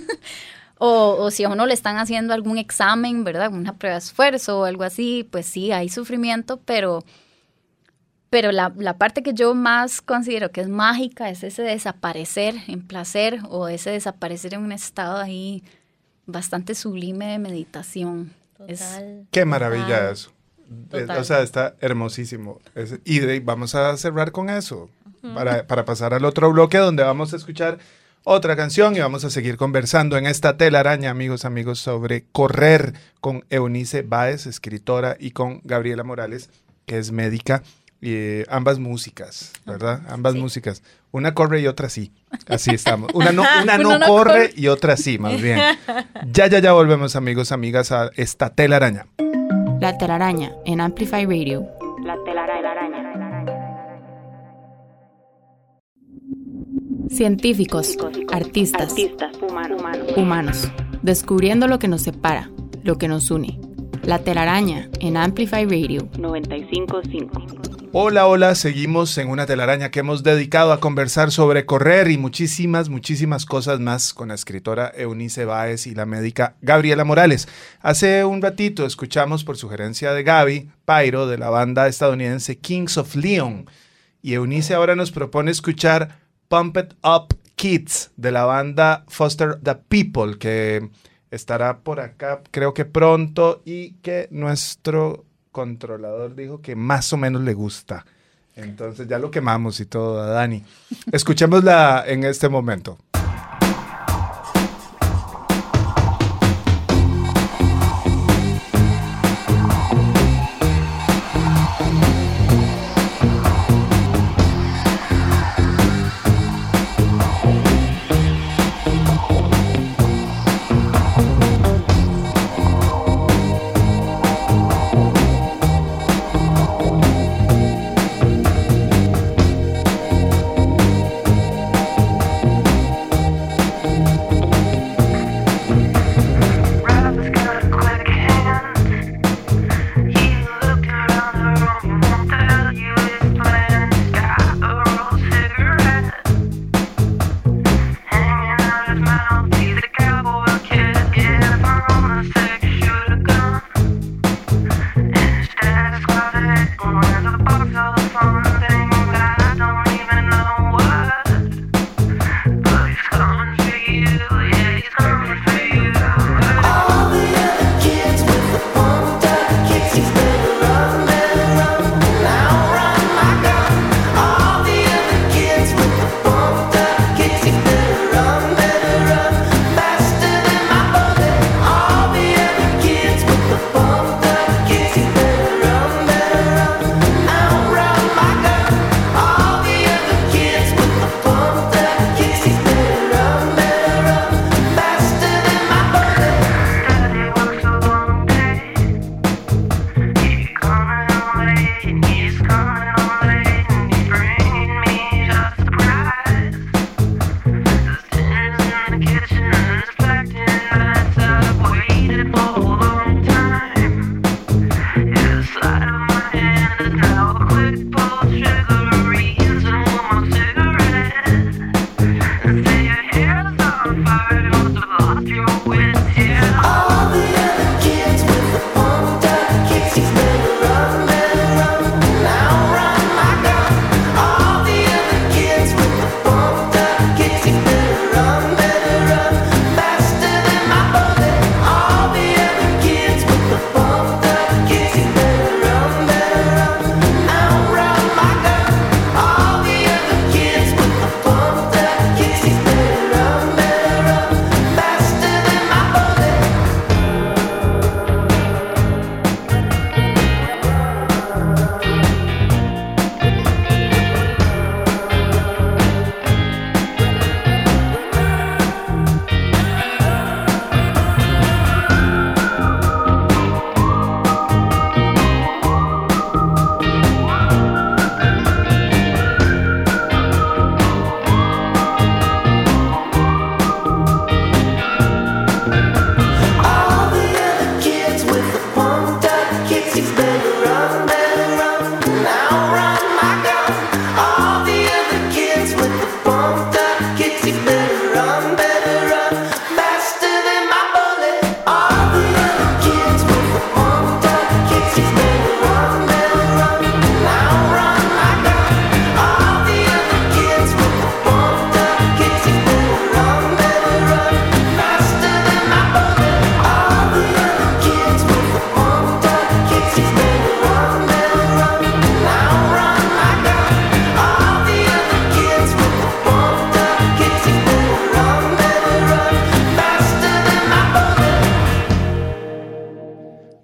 o, o si a uno le están haciendo algún examen, ¿verdad? Una prueba de esfuerzo o algo así, pues sí, hay sufrimiento, pero, Pero la, la parte que yo más considero que es mágica es ese desaparecer en placer o ese desaparecer en un estado ahí bastante sublime de meditación. Total. Es, Qué maravilla Total. eso. Total. O sea, está hermosísimo. Es, y de, vamos a cerrar con eso, uh-huh. para, para pasar al otro bloque donde vamos a escuchar otra canción y vamos a seguir conversando en esta telaraña, amigos, amigos, sobre correr con Eunice Báez, escritora, y con Gabriela Morales, que es médica. Y eh, ambas músicas, ¿verdad? Ambas sí. músicas. Una corre y otra sí. Así estamos. Una no, una no, Uno no corre, corre y otra sí, más bien. Ya, ya, ya volvemos, amigos, amigas, a esta telaraña. La telaraña en Amplify Radio. La telaraña. Científicos, artistas, Artistas, humanos, humanos. humanos, descubriendo lo que nos separa, lo que nos une. La telaraña en Amplify Radio. noventa y cinco punto cinco. Hola, hola, seguimos en una telaraña que hemos dedicado a conversar sobre correr y muchísimas, muchísimas cosas más con la escritora Eunice Báez y la médica Gabriela Morales. Hace un ratito escuchamos, por sugerencia de Gaby Pairo, de la banda estadounidense Kings of Leon, y Eunice ahora nos propone escuchar Pump It Up Kids, de la banda Foster the People, que estará por acá creo que pronto y que nuestro controlador dijo que más o menos le gusta. Entonces ya lo quemamos y todo a Dani. Escuchémosla en este momento.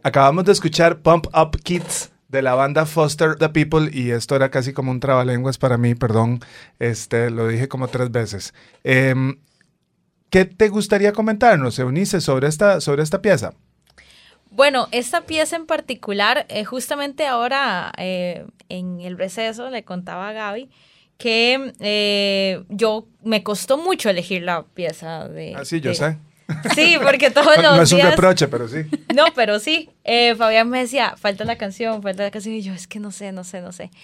Acabamos de escuchar Pump Up Kids de la banda Foster the People, y esto era casi como un trabalenguas para mí, perdón, este, lo dije como tres veces. Eh, ¿Qué te gustaría comentarnos, Eunice, sobre esta, sobre esta pieza? Bueno, esta pieza en particular, eh, justamente ahora eh, en el receso le contaba a Gaby que eh, yo me costó mucho elegir la pieza de... Ah, sí, yo de, sé. Sí, porque todos los no, no es un días... reproche, pero sí. No, pero sí. Eh, Fabián me decía, falta la canción, falta la canción. Y yo, es que no sé, no sé, no sé.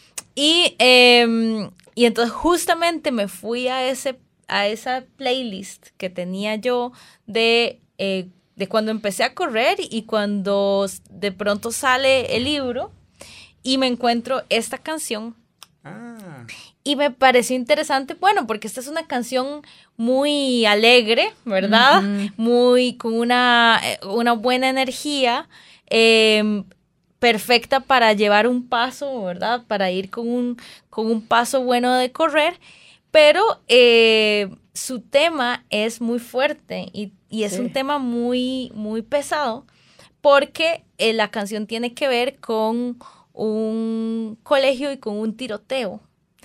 Y, eh, y entonces justamente me fui a, ese, a esa playlist que tenía yo de, eh, de cuando empecé a correr y cuando de pronto sale el libro y me encuentro esta canción. Ah. Y me pareció interesante, bueno, porque esta es una canción muy alegre, ¿verdad? Uh-huh. Muy, con una, una buena energía, eh, perfecta para llevar un paso, ¿verdad? Para ir con un, con un paso bueno de correr, pero eh, su tema es muy fuerte y, y es sí. un tema muy, muy pesado, porque eh, la canción tiene que ver con un colegio y con un tiroteo.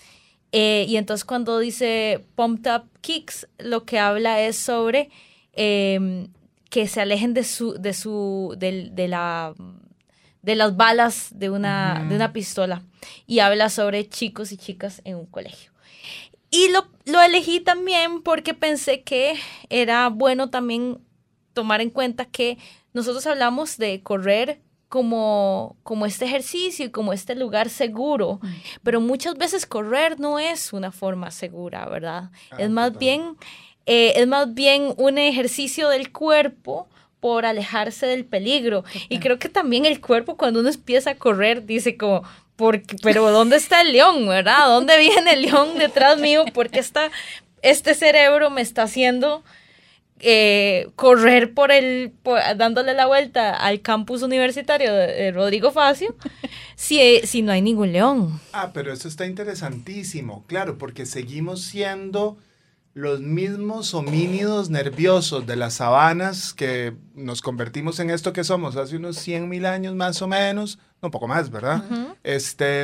Eh, y entonces cuando dice Pumped Up Kicks, lo que habla es sobre eh, que se alejen de su, de su, de, de la, de las balas de una, uh-huh. de una pistola. Y habla sobre chicos y chicas en un colegio. Y lo, lo elegí también porque pensé que era bueno también tomar en cuenta que nosotros hablamos de correr Como, como este ejercicio y como este lugar seguro, pero muchas veces correr no es una forma segura, ¿verdad? Ah, es más total. bien, eh, es más bien un ejercicio del cuerpo por alejarse del peligro. Total. Y creo que también el cuerpo, cuando uno empieza a correr, dice como, porque, pero ¿dónde está el león, verdad? ¿Dónde viene el león detrás mío? Porque está, este cerebro me está haciendo... Eh, correr por el, por, dándole la vuelta al campus universitario de, de Rodrigo Facio, si, si no hay ningún león. Ah, pero eso está interesantísimo, claro, porque seguimos siendo los mismos homínidos nerviosos de las sabanas que nos convertimos en esto que somos hace unos cien mil años más o menos, no, un poco más, ¿verdad? Uh-huh. Este,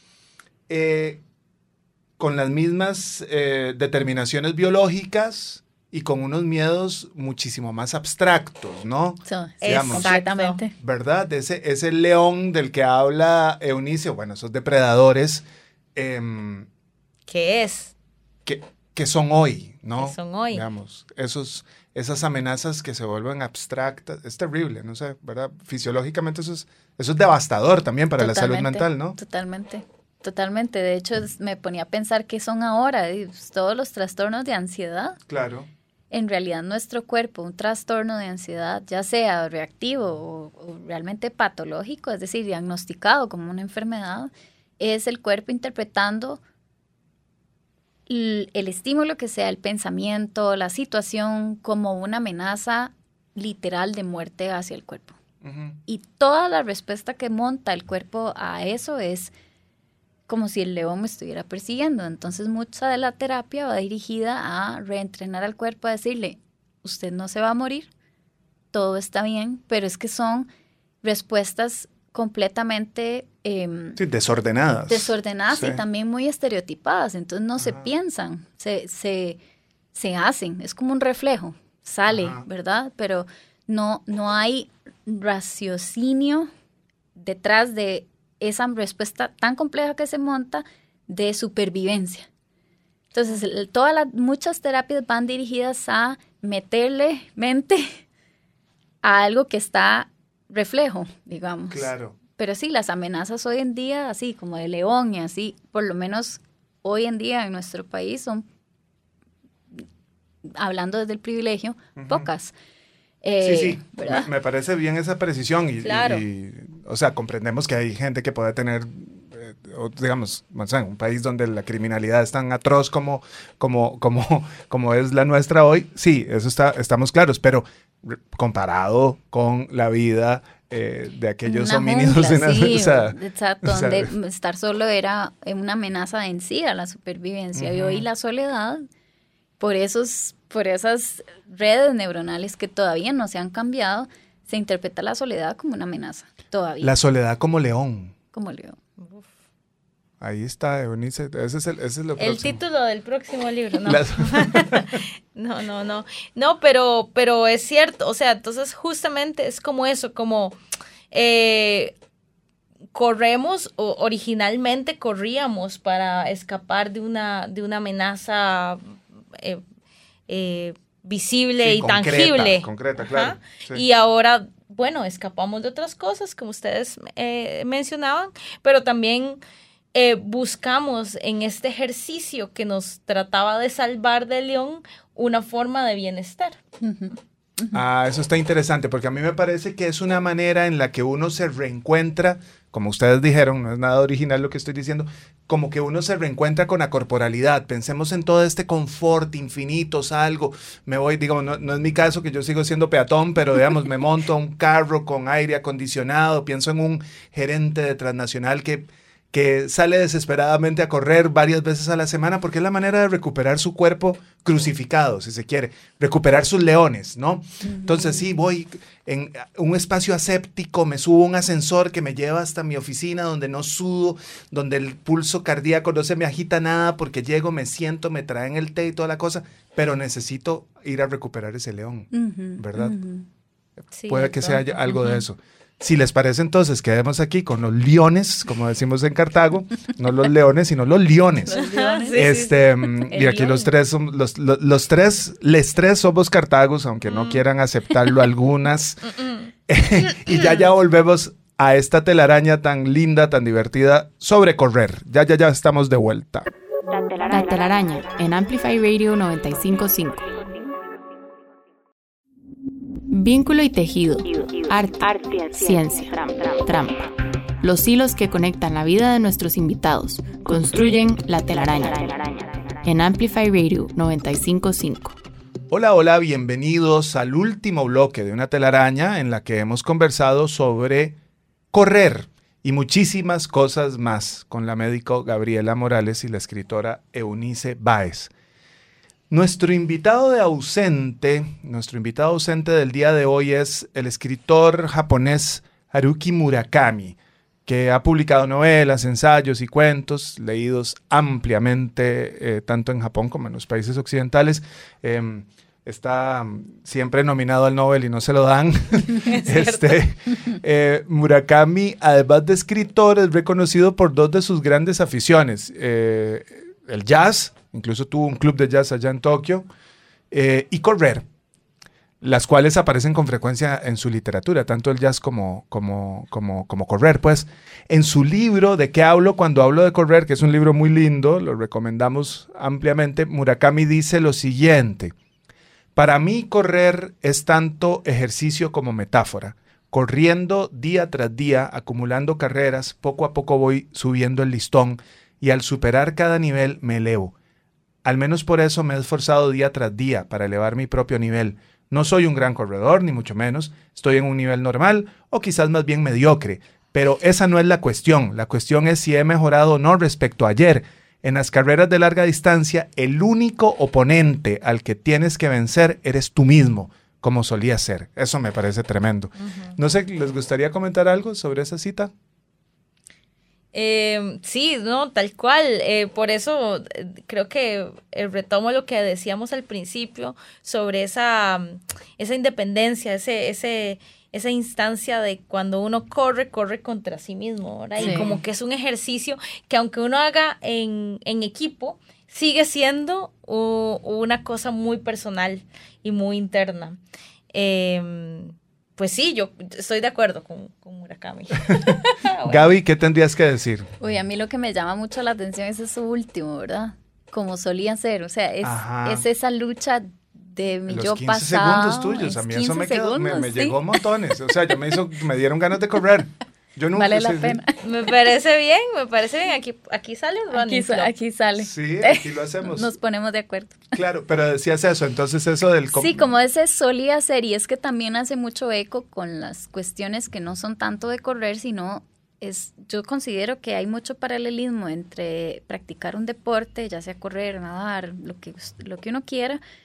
eh, con las mismas eh, determinaciones biológicas, y con unos miedos muchísimo más abstractos, ¿no? So, Digamos, exactamente. ¿Verdad? Ese, ese león del que habla Eunice, bueno, esos depredadores. Eh, ¿Qué es? Que, que son hoy, ¿no? Que son hoy. Digamos, esos, esas amenazas que se vuelven abstractas. Es terrible, no sé, ¿verdad? Fisiológicamente eso es, eso es devastador también para Totalmente. la salud mental, ¿no? Totalmente. Totalmente. De hecho, me ponía a pensar qué son ahora todos los trastornos de ansiedad. Claro. En realidad nuestro cuerpo, un trastorno de ansiedad, ya sea reactivo o, o realmente patológico, es decir, diagnosticado como una enfermedad, es el cuerpo interpretando el, el estímulo que sea, el pensamiento, la situación, como una amenaza literal de muerte hacia el cuerpo. Uh-huh. Y toda la respuesta que monta el cuerpo a eso es como si el león me estuviera persiguiendo. Entonces, mucha de la terapia va dirigida a reentrenar al cuerpo, a decirle, usted no se va a morir, todo está bien, pero es que son respuestas completamente... Eh, sí, desordenadas. Desordenadas sí. Y también muy estereotipadas, entonces no Ajá. se piensan, se, se, se hacen, es como un reflejo, sale, Ajá. ¿verdad? Pero no, no hay raciocinio detrás de esa respuesta tan compleja que se monta de supervivencia. Entonces, el, todas las, muchas terapias van dirigidas a meterle mente a algo que está reflejo, digamos. Claro. Pero sí, las amenazas hoy en día, así como de león y así, por lo menos hoy en día en nuestro país son, hablando desde el privilegio, uh-huh. pocas. Eh, sí, sí, me, me parece bien esa precisión y, claro. y, y, o sea, comprendemos que hay gente que puede tener, eh, o, digamos, o sea, un país donde la criminalidad es tan atroz como, como, como, como es la nuestra hoy, sí, eso está, estamos claros, pero comparado con la vida eh, de aquellos una homínidos jungla, en sí, o sea, exacto, o sea, donde estar solo era una amenaza en sí a la supervivencia, uh-huh. y hoy la soledad, por esos... por esas redes neuronales que todavía no se han cambiado, se interpreta la soledad como una amenaza, todavía. La soledad como león. Como león. Ahí está, Eunice. Ese es el, ese es lo El próximo. título del próximo libro, ¿no? Las- No, no, no. No, pero, pero es cierto. O sea, entonces justamente es como eso, como eh, corremos, o originalmente corríamos para escapar de una, de una amenaza eh, eh, visible Sí, y concreta, tangible. concreta, claro, Ajá. sí. Y ahora, bueno, escapamos de otras cosas, como ustedes eh, mencionaban, pero también eh, buscamos en este ejercicio que nos trataba de salvar del león una forma de bienestar. Ujú. Ah, eso está interesante, porque a mí me parece que es una manera en la que uno se reencuentra, como ustedes dijeron, no es nada original lo que estoy diciendo, como que uno se reencuentra con la corporalidad. Pensemos en todo este confort infinito, salgo, me voy, digamos, no, no es mi caso que yo sigo siendo peatón, pero digamos, me monto a un carro con aire acondicionado, pienso en un gerente de transnacional que que sale desesperadamente a correr varias veces a la semana porque es la manera de recuperar su cuerpo crucificado, si se quiere, recuperar sus leones, ¿no? Entonces sí, voy en un espacio aséptico, me subo a un ascensor que me lleva hasta mi oficina donde no sudo, donde el pulso cardíaco no se me agita nada porque llego, me siento, me traen el té y toda la cosa, pero necesito ir a recuperar ese león, Ujú, ¿verdad? ujú. Sí, Puede de que sea pronto. algo de Ujú. eso. Si les parece, entonces, quedemos aquí con los leones, como decimos en Cartago, no los leones, sino los leones. Los leones. Sí, sí. Este, mm, y El aquí león. los tres, son, los, los, los tres, les tres somos cartagos, aunque no quieran aceptarlo algunas. Y ya, ya volvemos a esta telaraña tan linda, tan divertida, sobre correr. Ya, ya, ya estamos de vuelta. La La telaraña. telaraña en Amplify Radio noventa y cinco punto cinco. Vínculo y tejido, arte, Arte, ciencia, trampa. trampa. Los hilos que conectan la vida de nuestros invitados construyen la telaraña. En Amplify Radio noventa y cinco punto cinco. Hola, hola, bienvenidos al último bloque de Una telaraña en la que hemos conversado sobre correr y muchísimas cosas más con la médico Gabriela Morales y la escritora Eunice Báez. Nuestro invitado de ausente, nuestro invitado ausente del día de hoy es el escritor japonés Haruki Murakami, que ha publicado novelas, ensayos y cuentos leídos ampliamente eh, tanto en Japón como en los países occidentales. Eh, está um, siempre nominado al Nobel y no se lo dan. este, eh, Murakami, además de escritor, es reconocido por dos de sus grandes aficiones. Eh, el jazz, incluso tuvo un club de jazz allá en Tokio, eh, y correr, las cuales aparecen con frecuencia en su literatura, tanto el jazz como, como, como, como correr. Pues en su libro ¿De qué hablo cuando hablo de correr?, que es un libro muy lindo, lo recomendamos ampliamente, Murakami dice lo siguiente: para mí correr es tanto ejercicio como metáfora. Corriendo día tras día, acumulando carreras, poco a poco voy subiendo el listón y al superar cada nivel me elevo. Al menos por eso me he esforzado día tras día para elevar mi propio nivel. No soy un gran corredor, ni mucho menos. Estoy en un nivel normal o quizás más bien mediocre. Pero esa no es la cuestión. La cuestión es si he mejorado o no respecto a ayer. En las carreras de larga distancia, el único oponente al que tienes que vencer eres tú mismo, como solía ser. Eso me parece tremendo. Uh-huh. No sé, ¿les gustaría comentar algo sobre esa cita? Eh, sí, no, tal cual. Eh, por eso eh, creo que eh, retomo lo que decíamos al principio sobre esa, esa independencia, ese, ese, esa instancia de cuando uno corre, corre contra sí mismo, ¿verdad? Sí. Y como que es un ejercicio que aunque uno haga en, en equipo, sigue siendo uh, una cosa muy personal y muy interna. Eh, Pues sí, yo estoy de acuerdo con, con Murakami. Bueno. Gaby, ¿qué tendrías que decir? Uy, a mí lo que me llama mucho la atención es eso último, ¿verdad? Como solía ser, o sea, es, es esa lucha de mi Los yo quince pasado. segundos tuyos, a mí eso me, segundos, quedó, me, me sí. llegó montones, o sea, yo me, hizo, me dieron ganas de correr. Yo nunca, vale la sí, pena. Sí. Me parece bien, me parece bien. Aquí, aquí sale un running aquí, aquí sale. Sí, aquí lo hacemos. Nos ponemos de acuerdo. Claro, pero decías eso, entonces eso del... Sí, como ese solía ser, y es que también hace mucho eco con las cuestiones que no son tanto de correr, sino es, yo considero que hay mucho paralelismo entre practicar un deporte, ya sea correr, nadar, lo que, lo que uno quiera,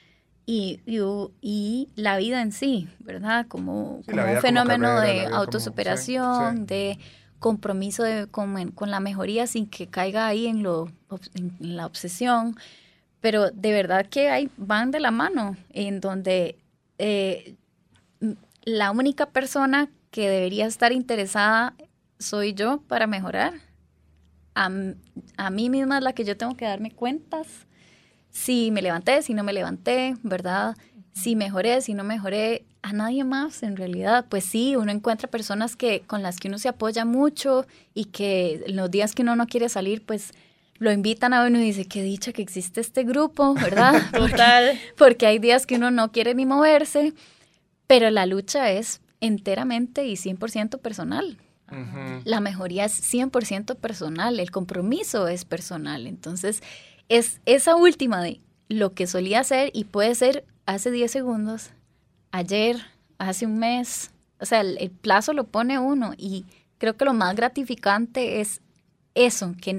y, y, y la vida en sí, ¿verdad? Como, Sí, como la vida un fenómeno como carrera, la de vida como- autosuperación, sí, sí. de compromiso de, con, con la mejoría sin que caiga ahí en, lo, en, en la obsesión. Pero de verdad que hay, van de la mano, en donde eh, la única persona que debería estar interesada soy yo para mejorar. A, a mí misma es la que yo tengo que darme cuentas. Si me levanté, si no me levanté, ¿verdad? Si mejoré, si no mejoré, a nadie más en realidad. Pues sí, uno encuentra personas que, con las que uno se apoya mucho y que en los días que uno no quiere salir, pues lo invitan a uno y dice, qué dicha que existe este grupo, ¿verdad? Total. Porque, porque hay días que uno no quiere ni moverse, pero la lucha es enteramente y cien por ciento personal. Ujú. La mejoría es cien por ciento personal, el compromiso es personal. Entonces, es esa última de lo que solía hacer y puede ser hace diez segundos, ayer, hace un mes. O sea, el, el plazo lo pone uno y creo que lo más gratificante es eso, que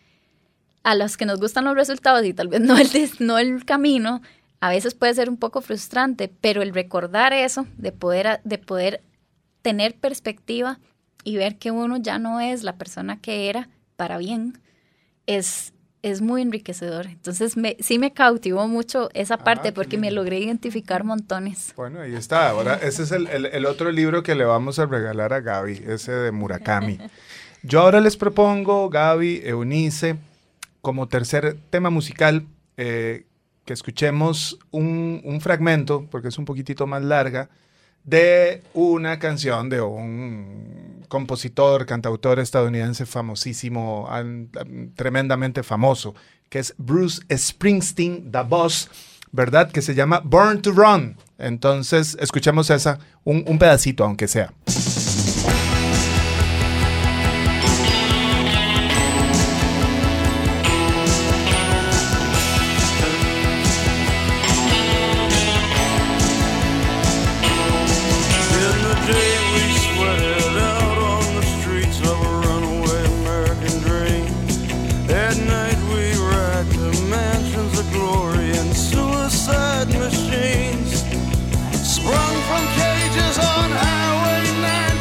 a los que nos gustan los resultados y tal vez no el, des- no el camino, a veces puede ser un poco frustrante, pero el recordar eso, de poder, a- de poder tener perspectiva y ver que uno ya no es la persona que era para bien, es, es muy enriquecedor. Entonces me, sí me cautivó mucho esa parte Ah, qué porque me lindo. logré identificar montones. Bueno, ahí está. Ahora, ese es el, el- el otro libro que le vamos a regalar a Gaby, ese de Murakami. Yo ahora les propongo, Gaby, Eunice, como tercer tema musical, eh, que escuchemos un, un fragmento, porque es un poquitito más larga, de una canción de un compositor, cantautor estadounidense famosísimo, an- an- tremendamente famoso, que es Bruce Springsteen, The Boss, ¿verdad? Que se llama Born to Run. Entonces, escuchemos esa, un, un pedacito, aunque sea. In the day we sweated out on the streets of a runaway American dream. At night we ride to mansions of glory and suicide machines. Sprung from cages on Highway nine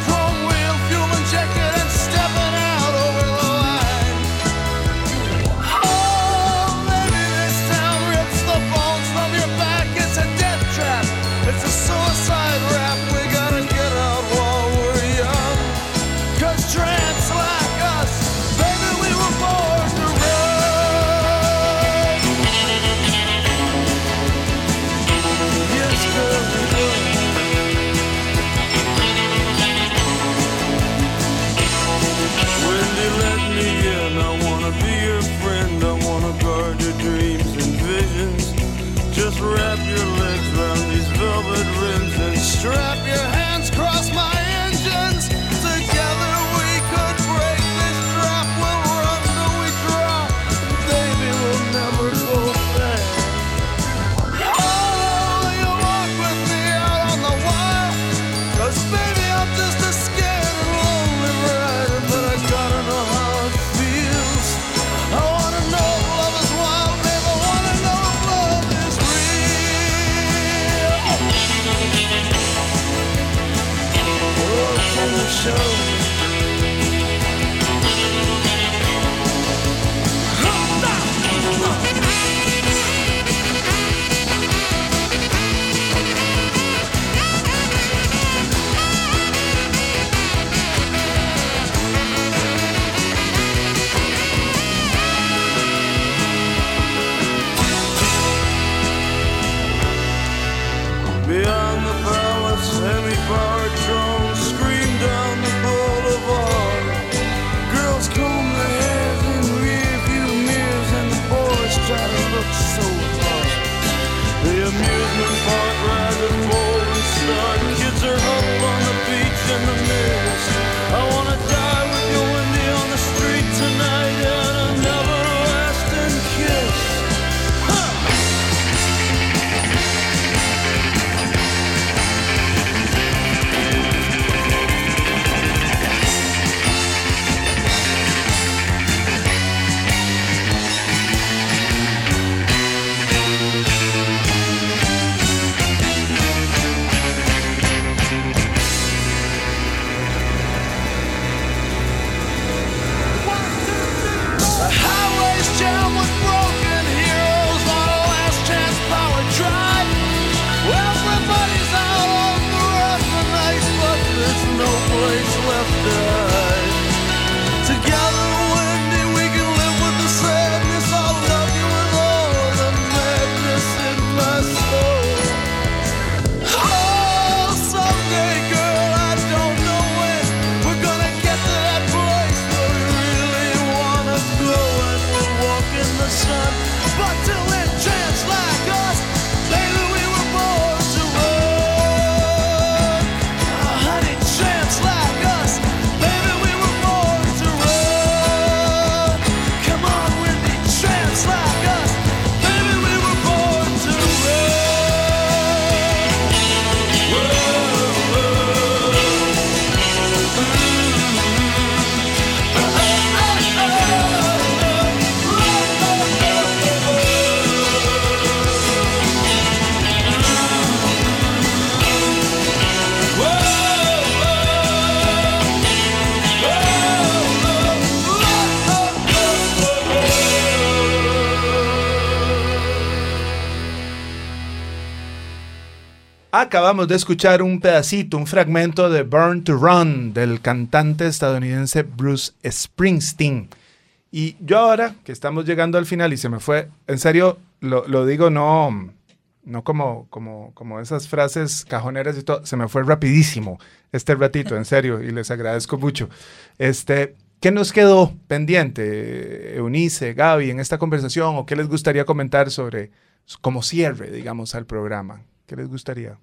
Acabamos de escuchar un pedacito, un fragmento de Born to Run del cantante estadounidense Bruce Springsteen. Y yo ahora, que estamos llegando al final y se me fue, en serio, lo, lo digo no, no como, como, como esas frases cajoneras y todo, se me fue rapidísimo este ratito, en serio, y les agradezco mucho. Este, ¿qué nos quedó pendiente, Eunice, Gaby, en esta conversación? ¿O qué les gustaría comentar sobre, como cierre, digamos, al programa? ¿Qué les gustaría?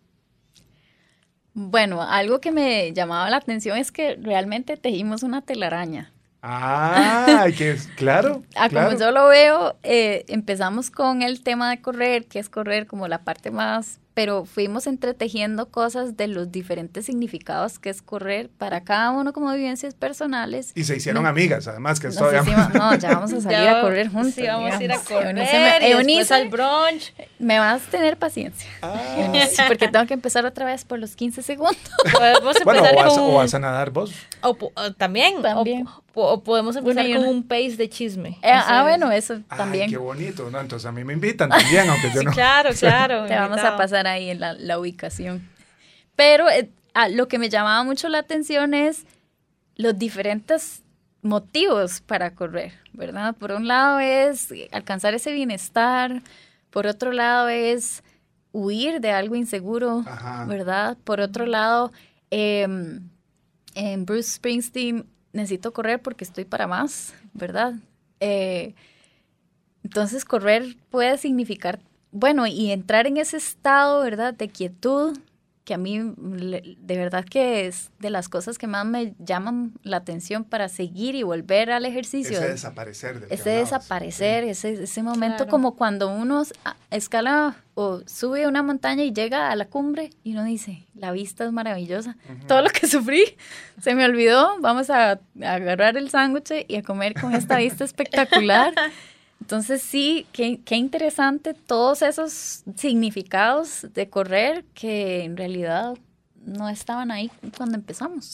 Bueno, algo que me llamaba la atención es que realmente tejimos una telaraña. Ah, que es, claro, Ah, claro. Como yo lo veo, eh, empezamos con el tema de correr, que es correr como la parte más, pero fuimos entretejiendo cosas de los diferentes significados que es correr para cada uno como vivencias personales. Y se hicieron No, amigas, además, que nos esto ya- hicimos- no, ya vamos a salir Ya, a correr juntos. Sí, vamos a ir a digamos. correr Eunice me- y después Eunice, al brunch. me vas a tener paciencia. Ah. Eunice, porque tengo que empezar otra vez por los quince segundos. Podemos Bueno, empezar o vas, con... o vas a nadar vos. o po- o también. o También. po- O, podemos empezar Una y con una. un pace de chisme. Eh, No sé. ah, bueno, eso Ay, también. qué bonito, ¿no? Entonces a mí me invitan también, aunque yo Sí, no. claro, claro. Te vamos a invitado. pasar ahí en la, la ubicación. Pero eh, ah, lo que me llamaba mucho la atención es los diferentes motivos para correr, ¿verdad? Por un lado es alcanzar ese bienestar, por otro lado es huir de algo inseguro, Ajá. ¿verdad? Por otro lado, eh, en Bruce Springsteen, necesito correr porque estoy para más, ¿verdad? Eh, entonces correr puede significar, bueno, y entrar en ese estado, ¿verdad?, de quietud, que a mí le- de verdad que es de las cosas que más me llaman la atención para seguir y volver al ejercicio. Ese desaparecer del que Ese hablabas. desaparecer, ese, ese momento Claro. como cuando uno s- a- escala o sube una montaña y llega a la cumbre y uno dice, la vista es maravillosa. Todo lo que sufrí se me olvidó, vamos a, a agarrar el sándwich y a comer con esta vista espectacular. Entonces sí, qué, qué interesante todos esos significados de correr que en realidad no estaban ahí cuando empezamos.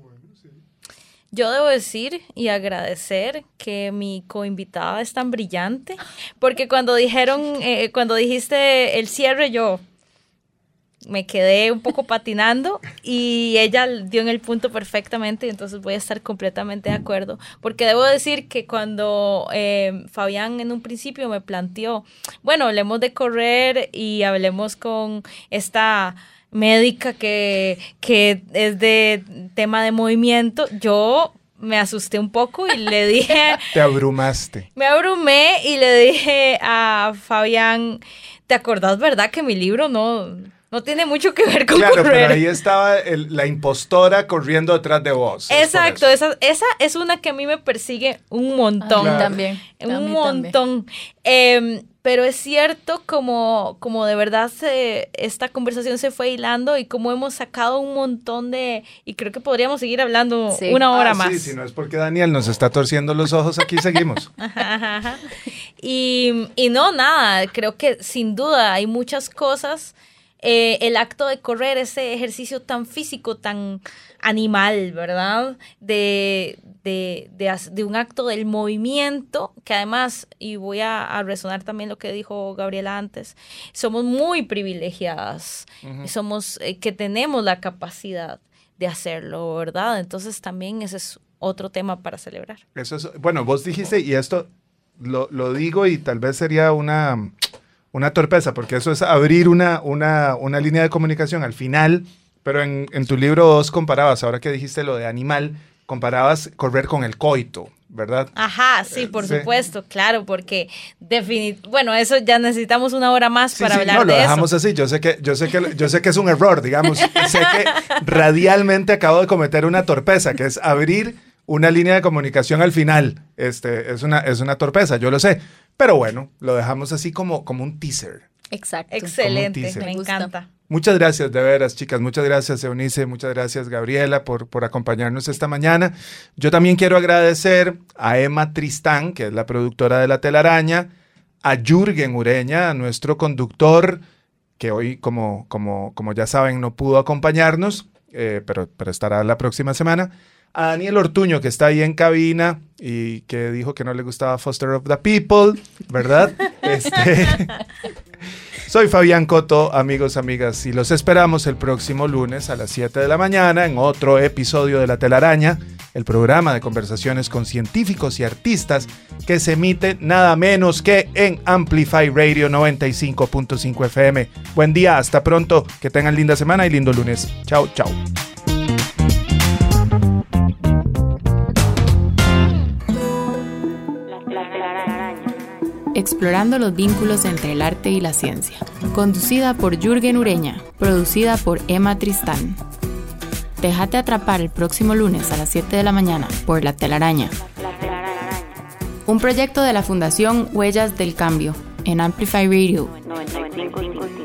Yo debo decir y agradecer que mi coinvitada es tan brillante, porque cuando dijeron, eh, cuando dijiste el cierre, yo me quedé un poco patinando y ella dio en el punto perfectamente, entonces voy a estar completamente de acuerdo, porque debo decir que cuando eh, Fabián en un principio me planteó, bueno, hablemos de correr y hablemos con esta médica que, que es de tema de movimiento, yo me asusté un poco y le dije, Te abrumaste. me abrumé y le dije a Fabián, ¿te acordás, verdad, que mi libro no, no tiene mucho que ver con Claro, correr? pero ahí estaba el- la impostora corriendo detrás de vos. es por Exacto, eso. esa, esa es una que a mí me persigue un montón. A mí Claro. también. a Un mí montón. Eh, pero es cierto como, como de verdad se, esta conversación se fue hilando y como hemos sacado un montón de... Y creo que podríamos seguir hablando Sí. una hora Ah, más. Sí, si no es porque Daniel nos está torciendo los ojos, aquí seguimos. Ajá, ajá, ajá. Y, y no, nada, creo que sin duda hay muchas cosas. Eh, el acto de correr, ese ejercicio tan físico, tan animal, ¿verdad? De, de, de, as- de un acto del movimiento, que además, y voy a, a resonar también lo que dijo Gabriela antes, somos muy privilegiadas, somos eh, que tenemos la capacidad de hacerlo, ¿verdad? Entonces también ese es otro tema para celebrar. Eso es, bueno, vos dijiste, y esto lo, lo digo y tal vez sería una, una torpeza, porque eso es abrir una, una, una línea de comunicación al final, pero en, en tu libro vos comparabas, ahora que dijiste lo de animal, comparabas correr con el coito, ¿verdad? Ajá, sí, por Sí. supuesto, claro, porque definit bueno, eso ya necesitamos una hora más Sí, para sí, hablar no, lo de dejamos eso. así. Yo sé que, yo sé que, yo sé que es un error, digamos. Sé que radialmente acabo de cometer una torpeza, que es abrir una línea de comunicación al final. Este, es una, es una torpeza, yo lo sé. Pero bueno, lo dejamos así como, como un teaser. Exacto. Excelente, teaser. me Me gusta. encanta. Muchas gracias, de veras, chicas. Muchas gracias, Eunice. Muchas gracias, Gabriela, por, por acompañarnos esta mañana. Yo también quiero agradecer a Emma Tristán, que es la productora de La Telaraña, a Jürgen Ureña, nuestro conductor, que hoy, como, como, como ya saben, no pudo acompañarnos, eh, pero, pero estará la próxima semana. A Daniel Ortuño, que está ahí en cabina y que dijo que no le gustaba Foster of the People, ¿verdad? Este... Soy Fabián Coto, amigos, amigas, y los esperamos el próximo lunes a las siete de la mañana en otro episodio de La Telaraña, el programa de conversaciones con científicos y artistas que se emite nada menos que en Amplify Radio noventa y cinco punto cinco F M. Buen día, hasta pronto, que tengan linda semana y lindo lunes. Chao, chao. Explorando los vínculos entre el arte y la ciencia. Conducida por Jürgen Ureña. Producida por Emma Tristán. Déjate atrapar el próximo lunes a las siete de la mañana por La Telaraña. Un proyecto de la Fundación Huellas del Cambio en Amplify Radio noventa y cinco punto cinco.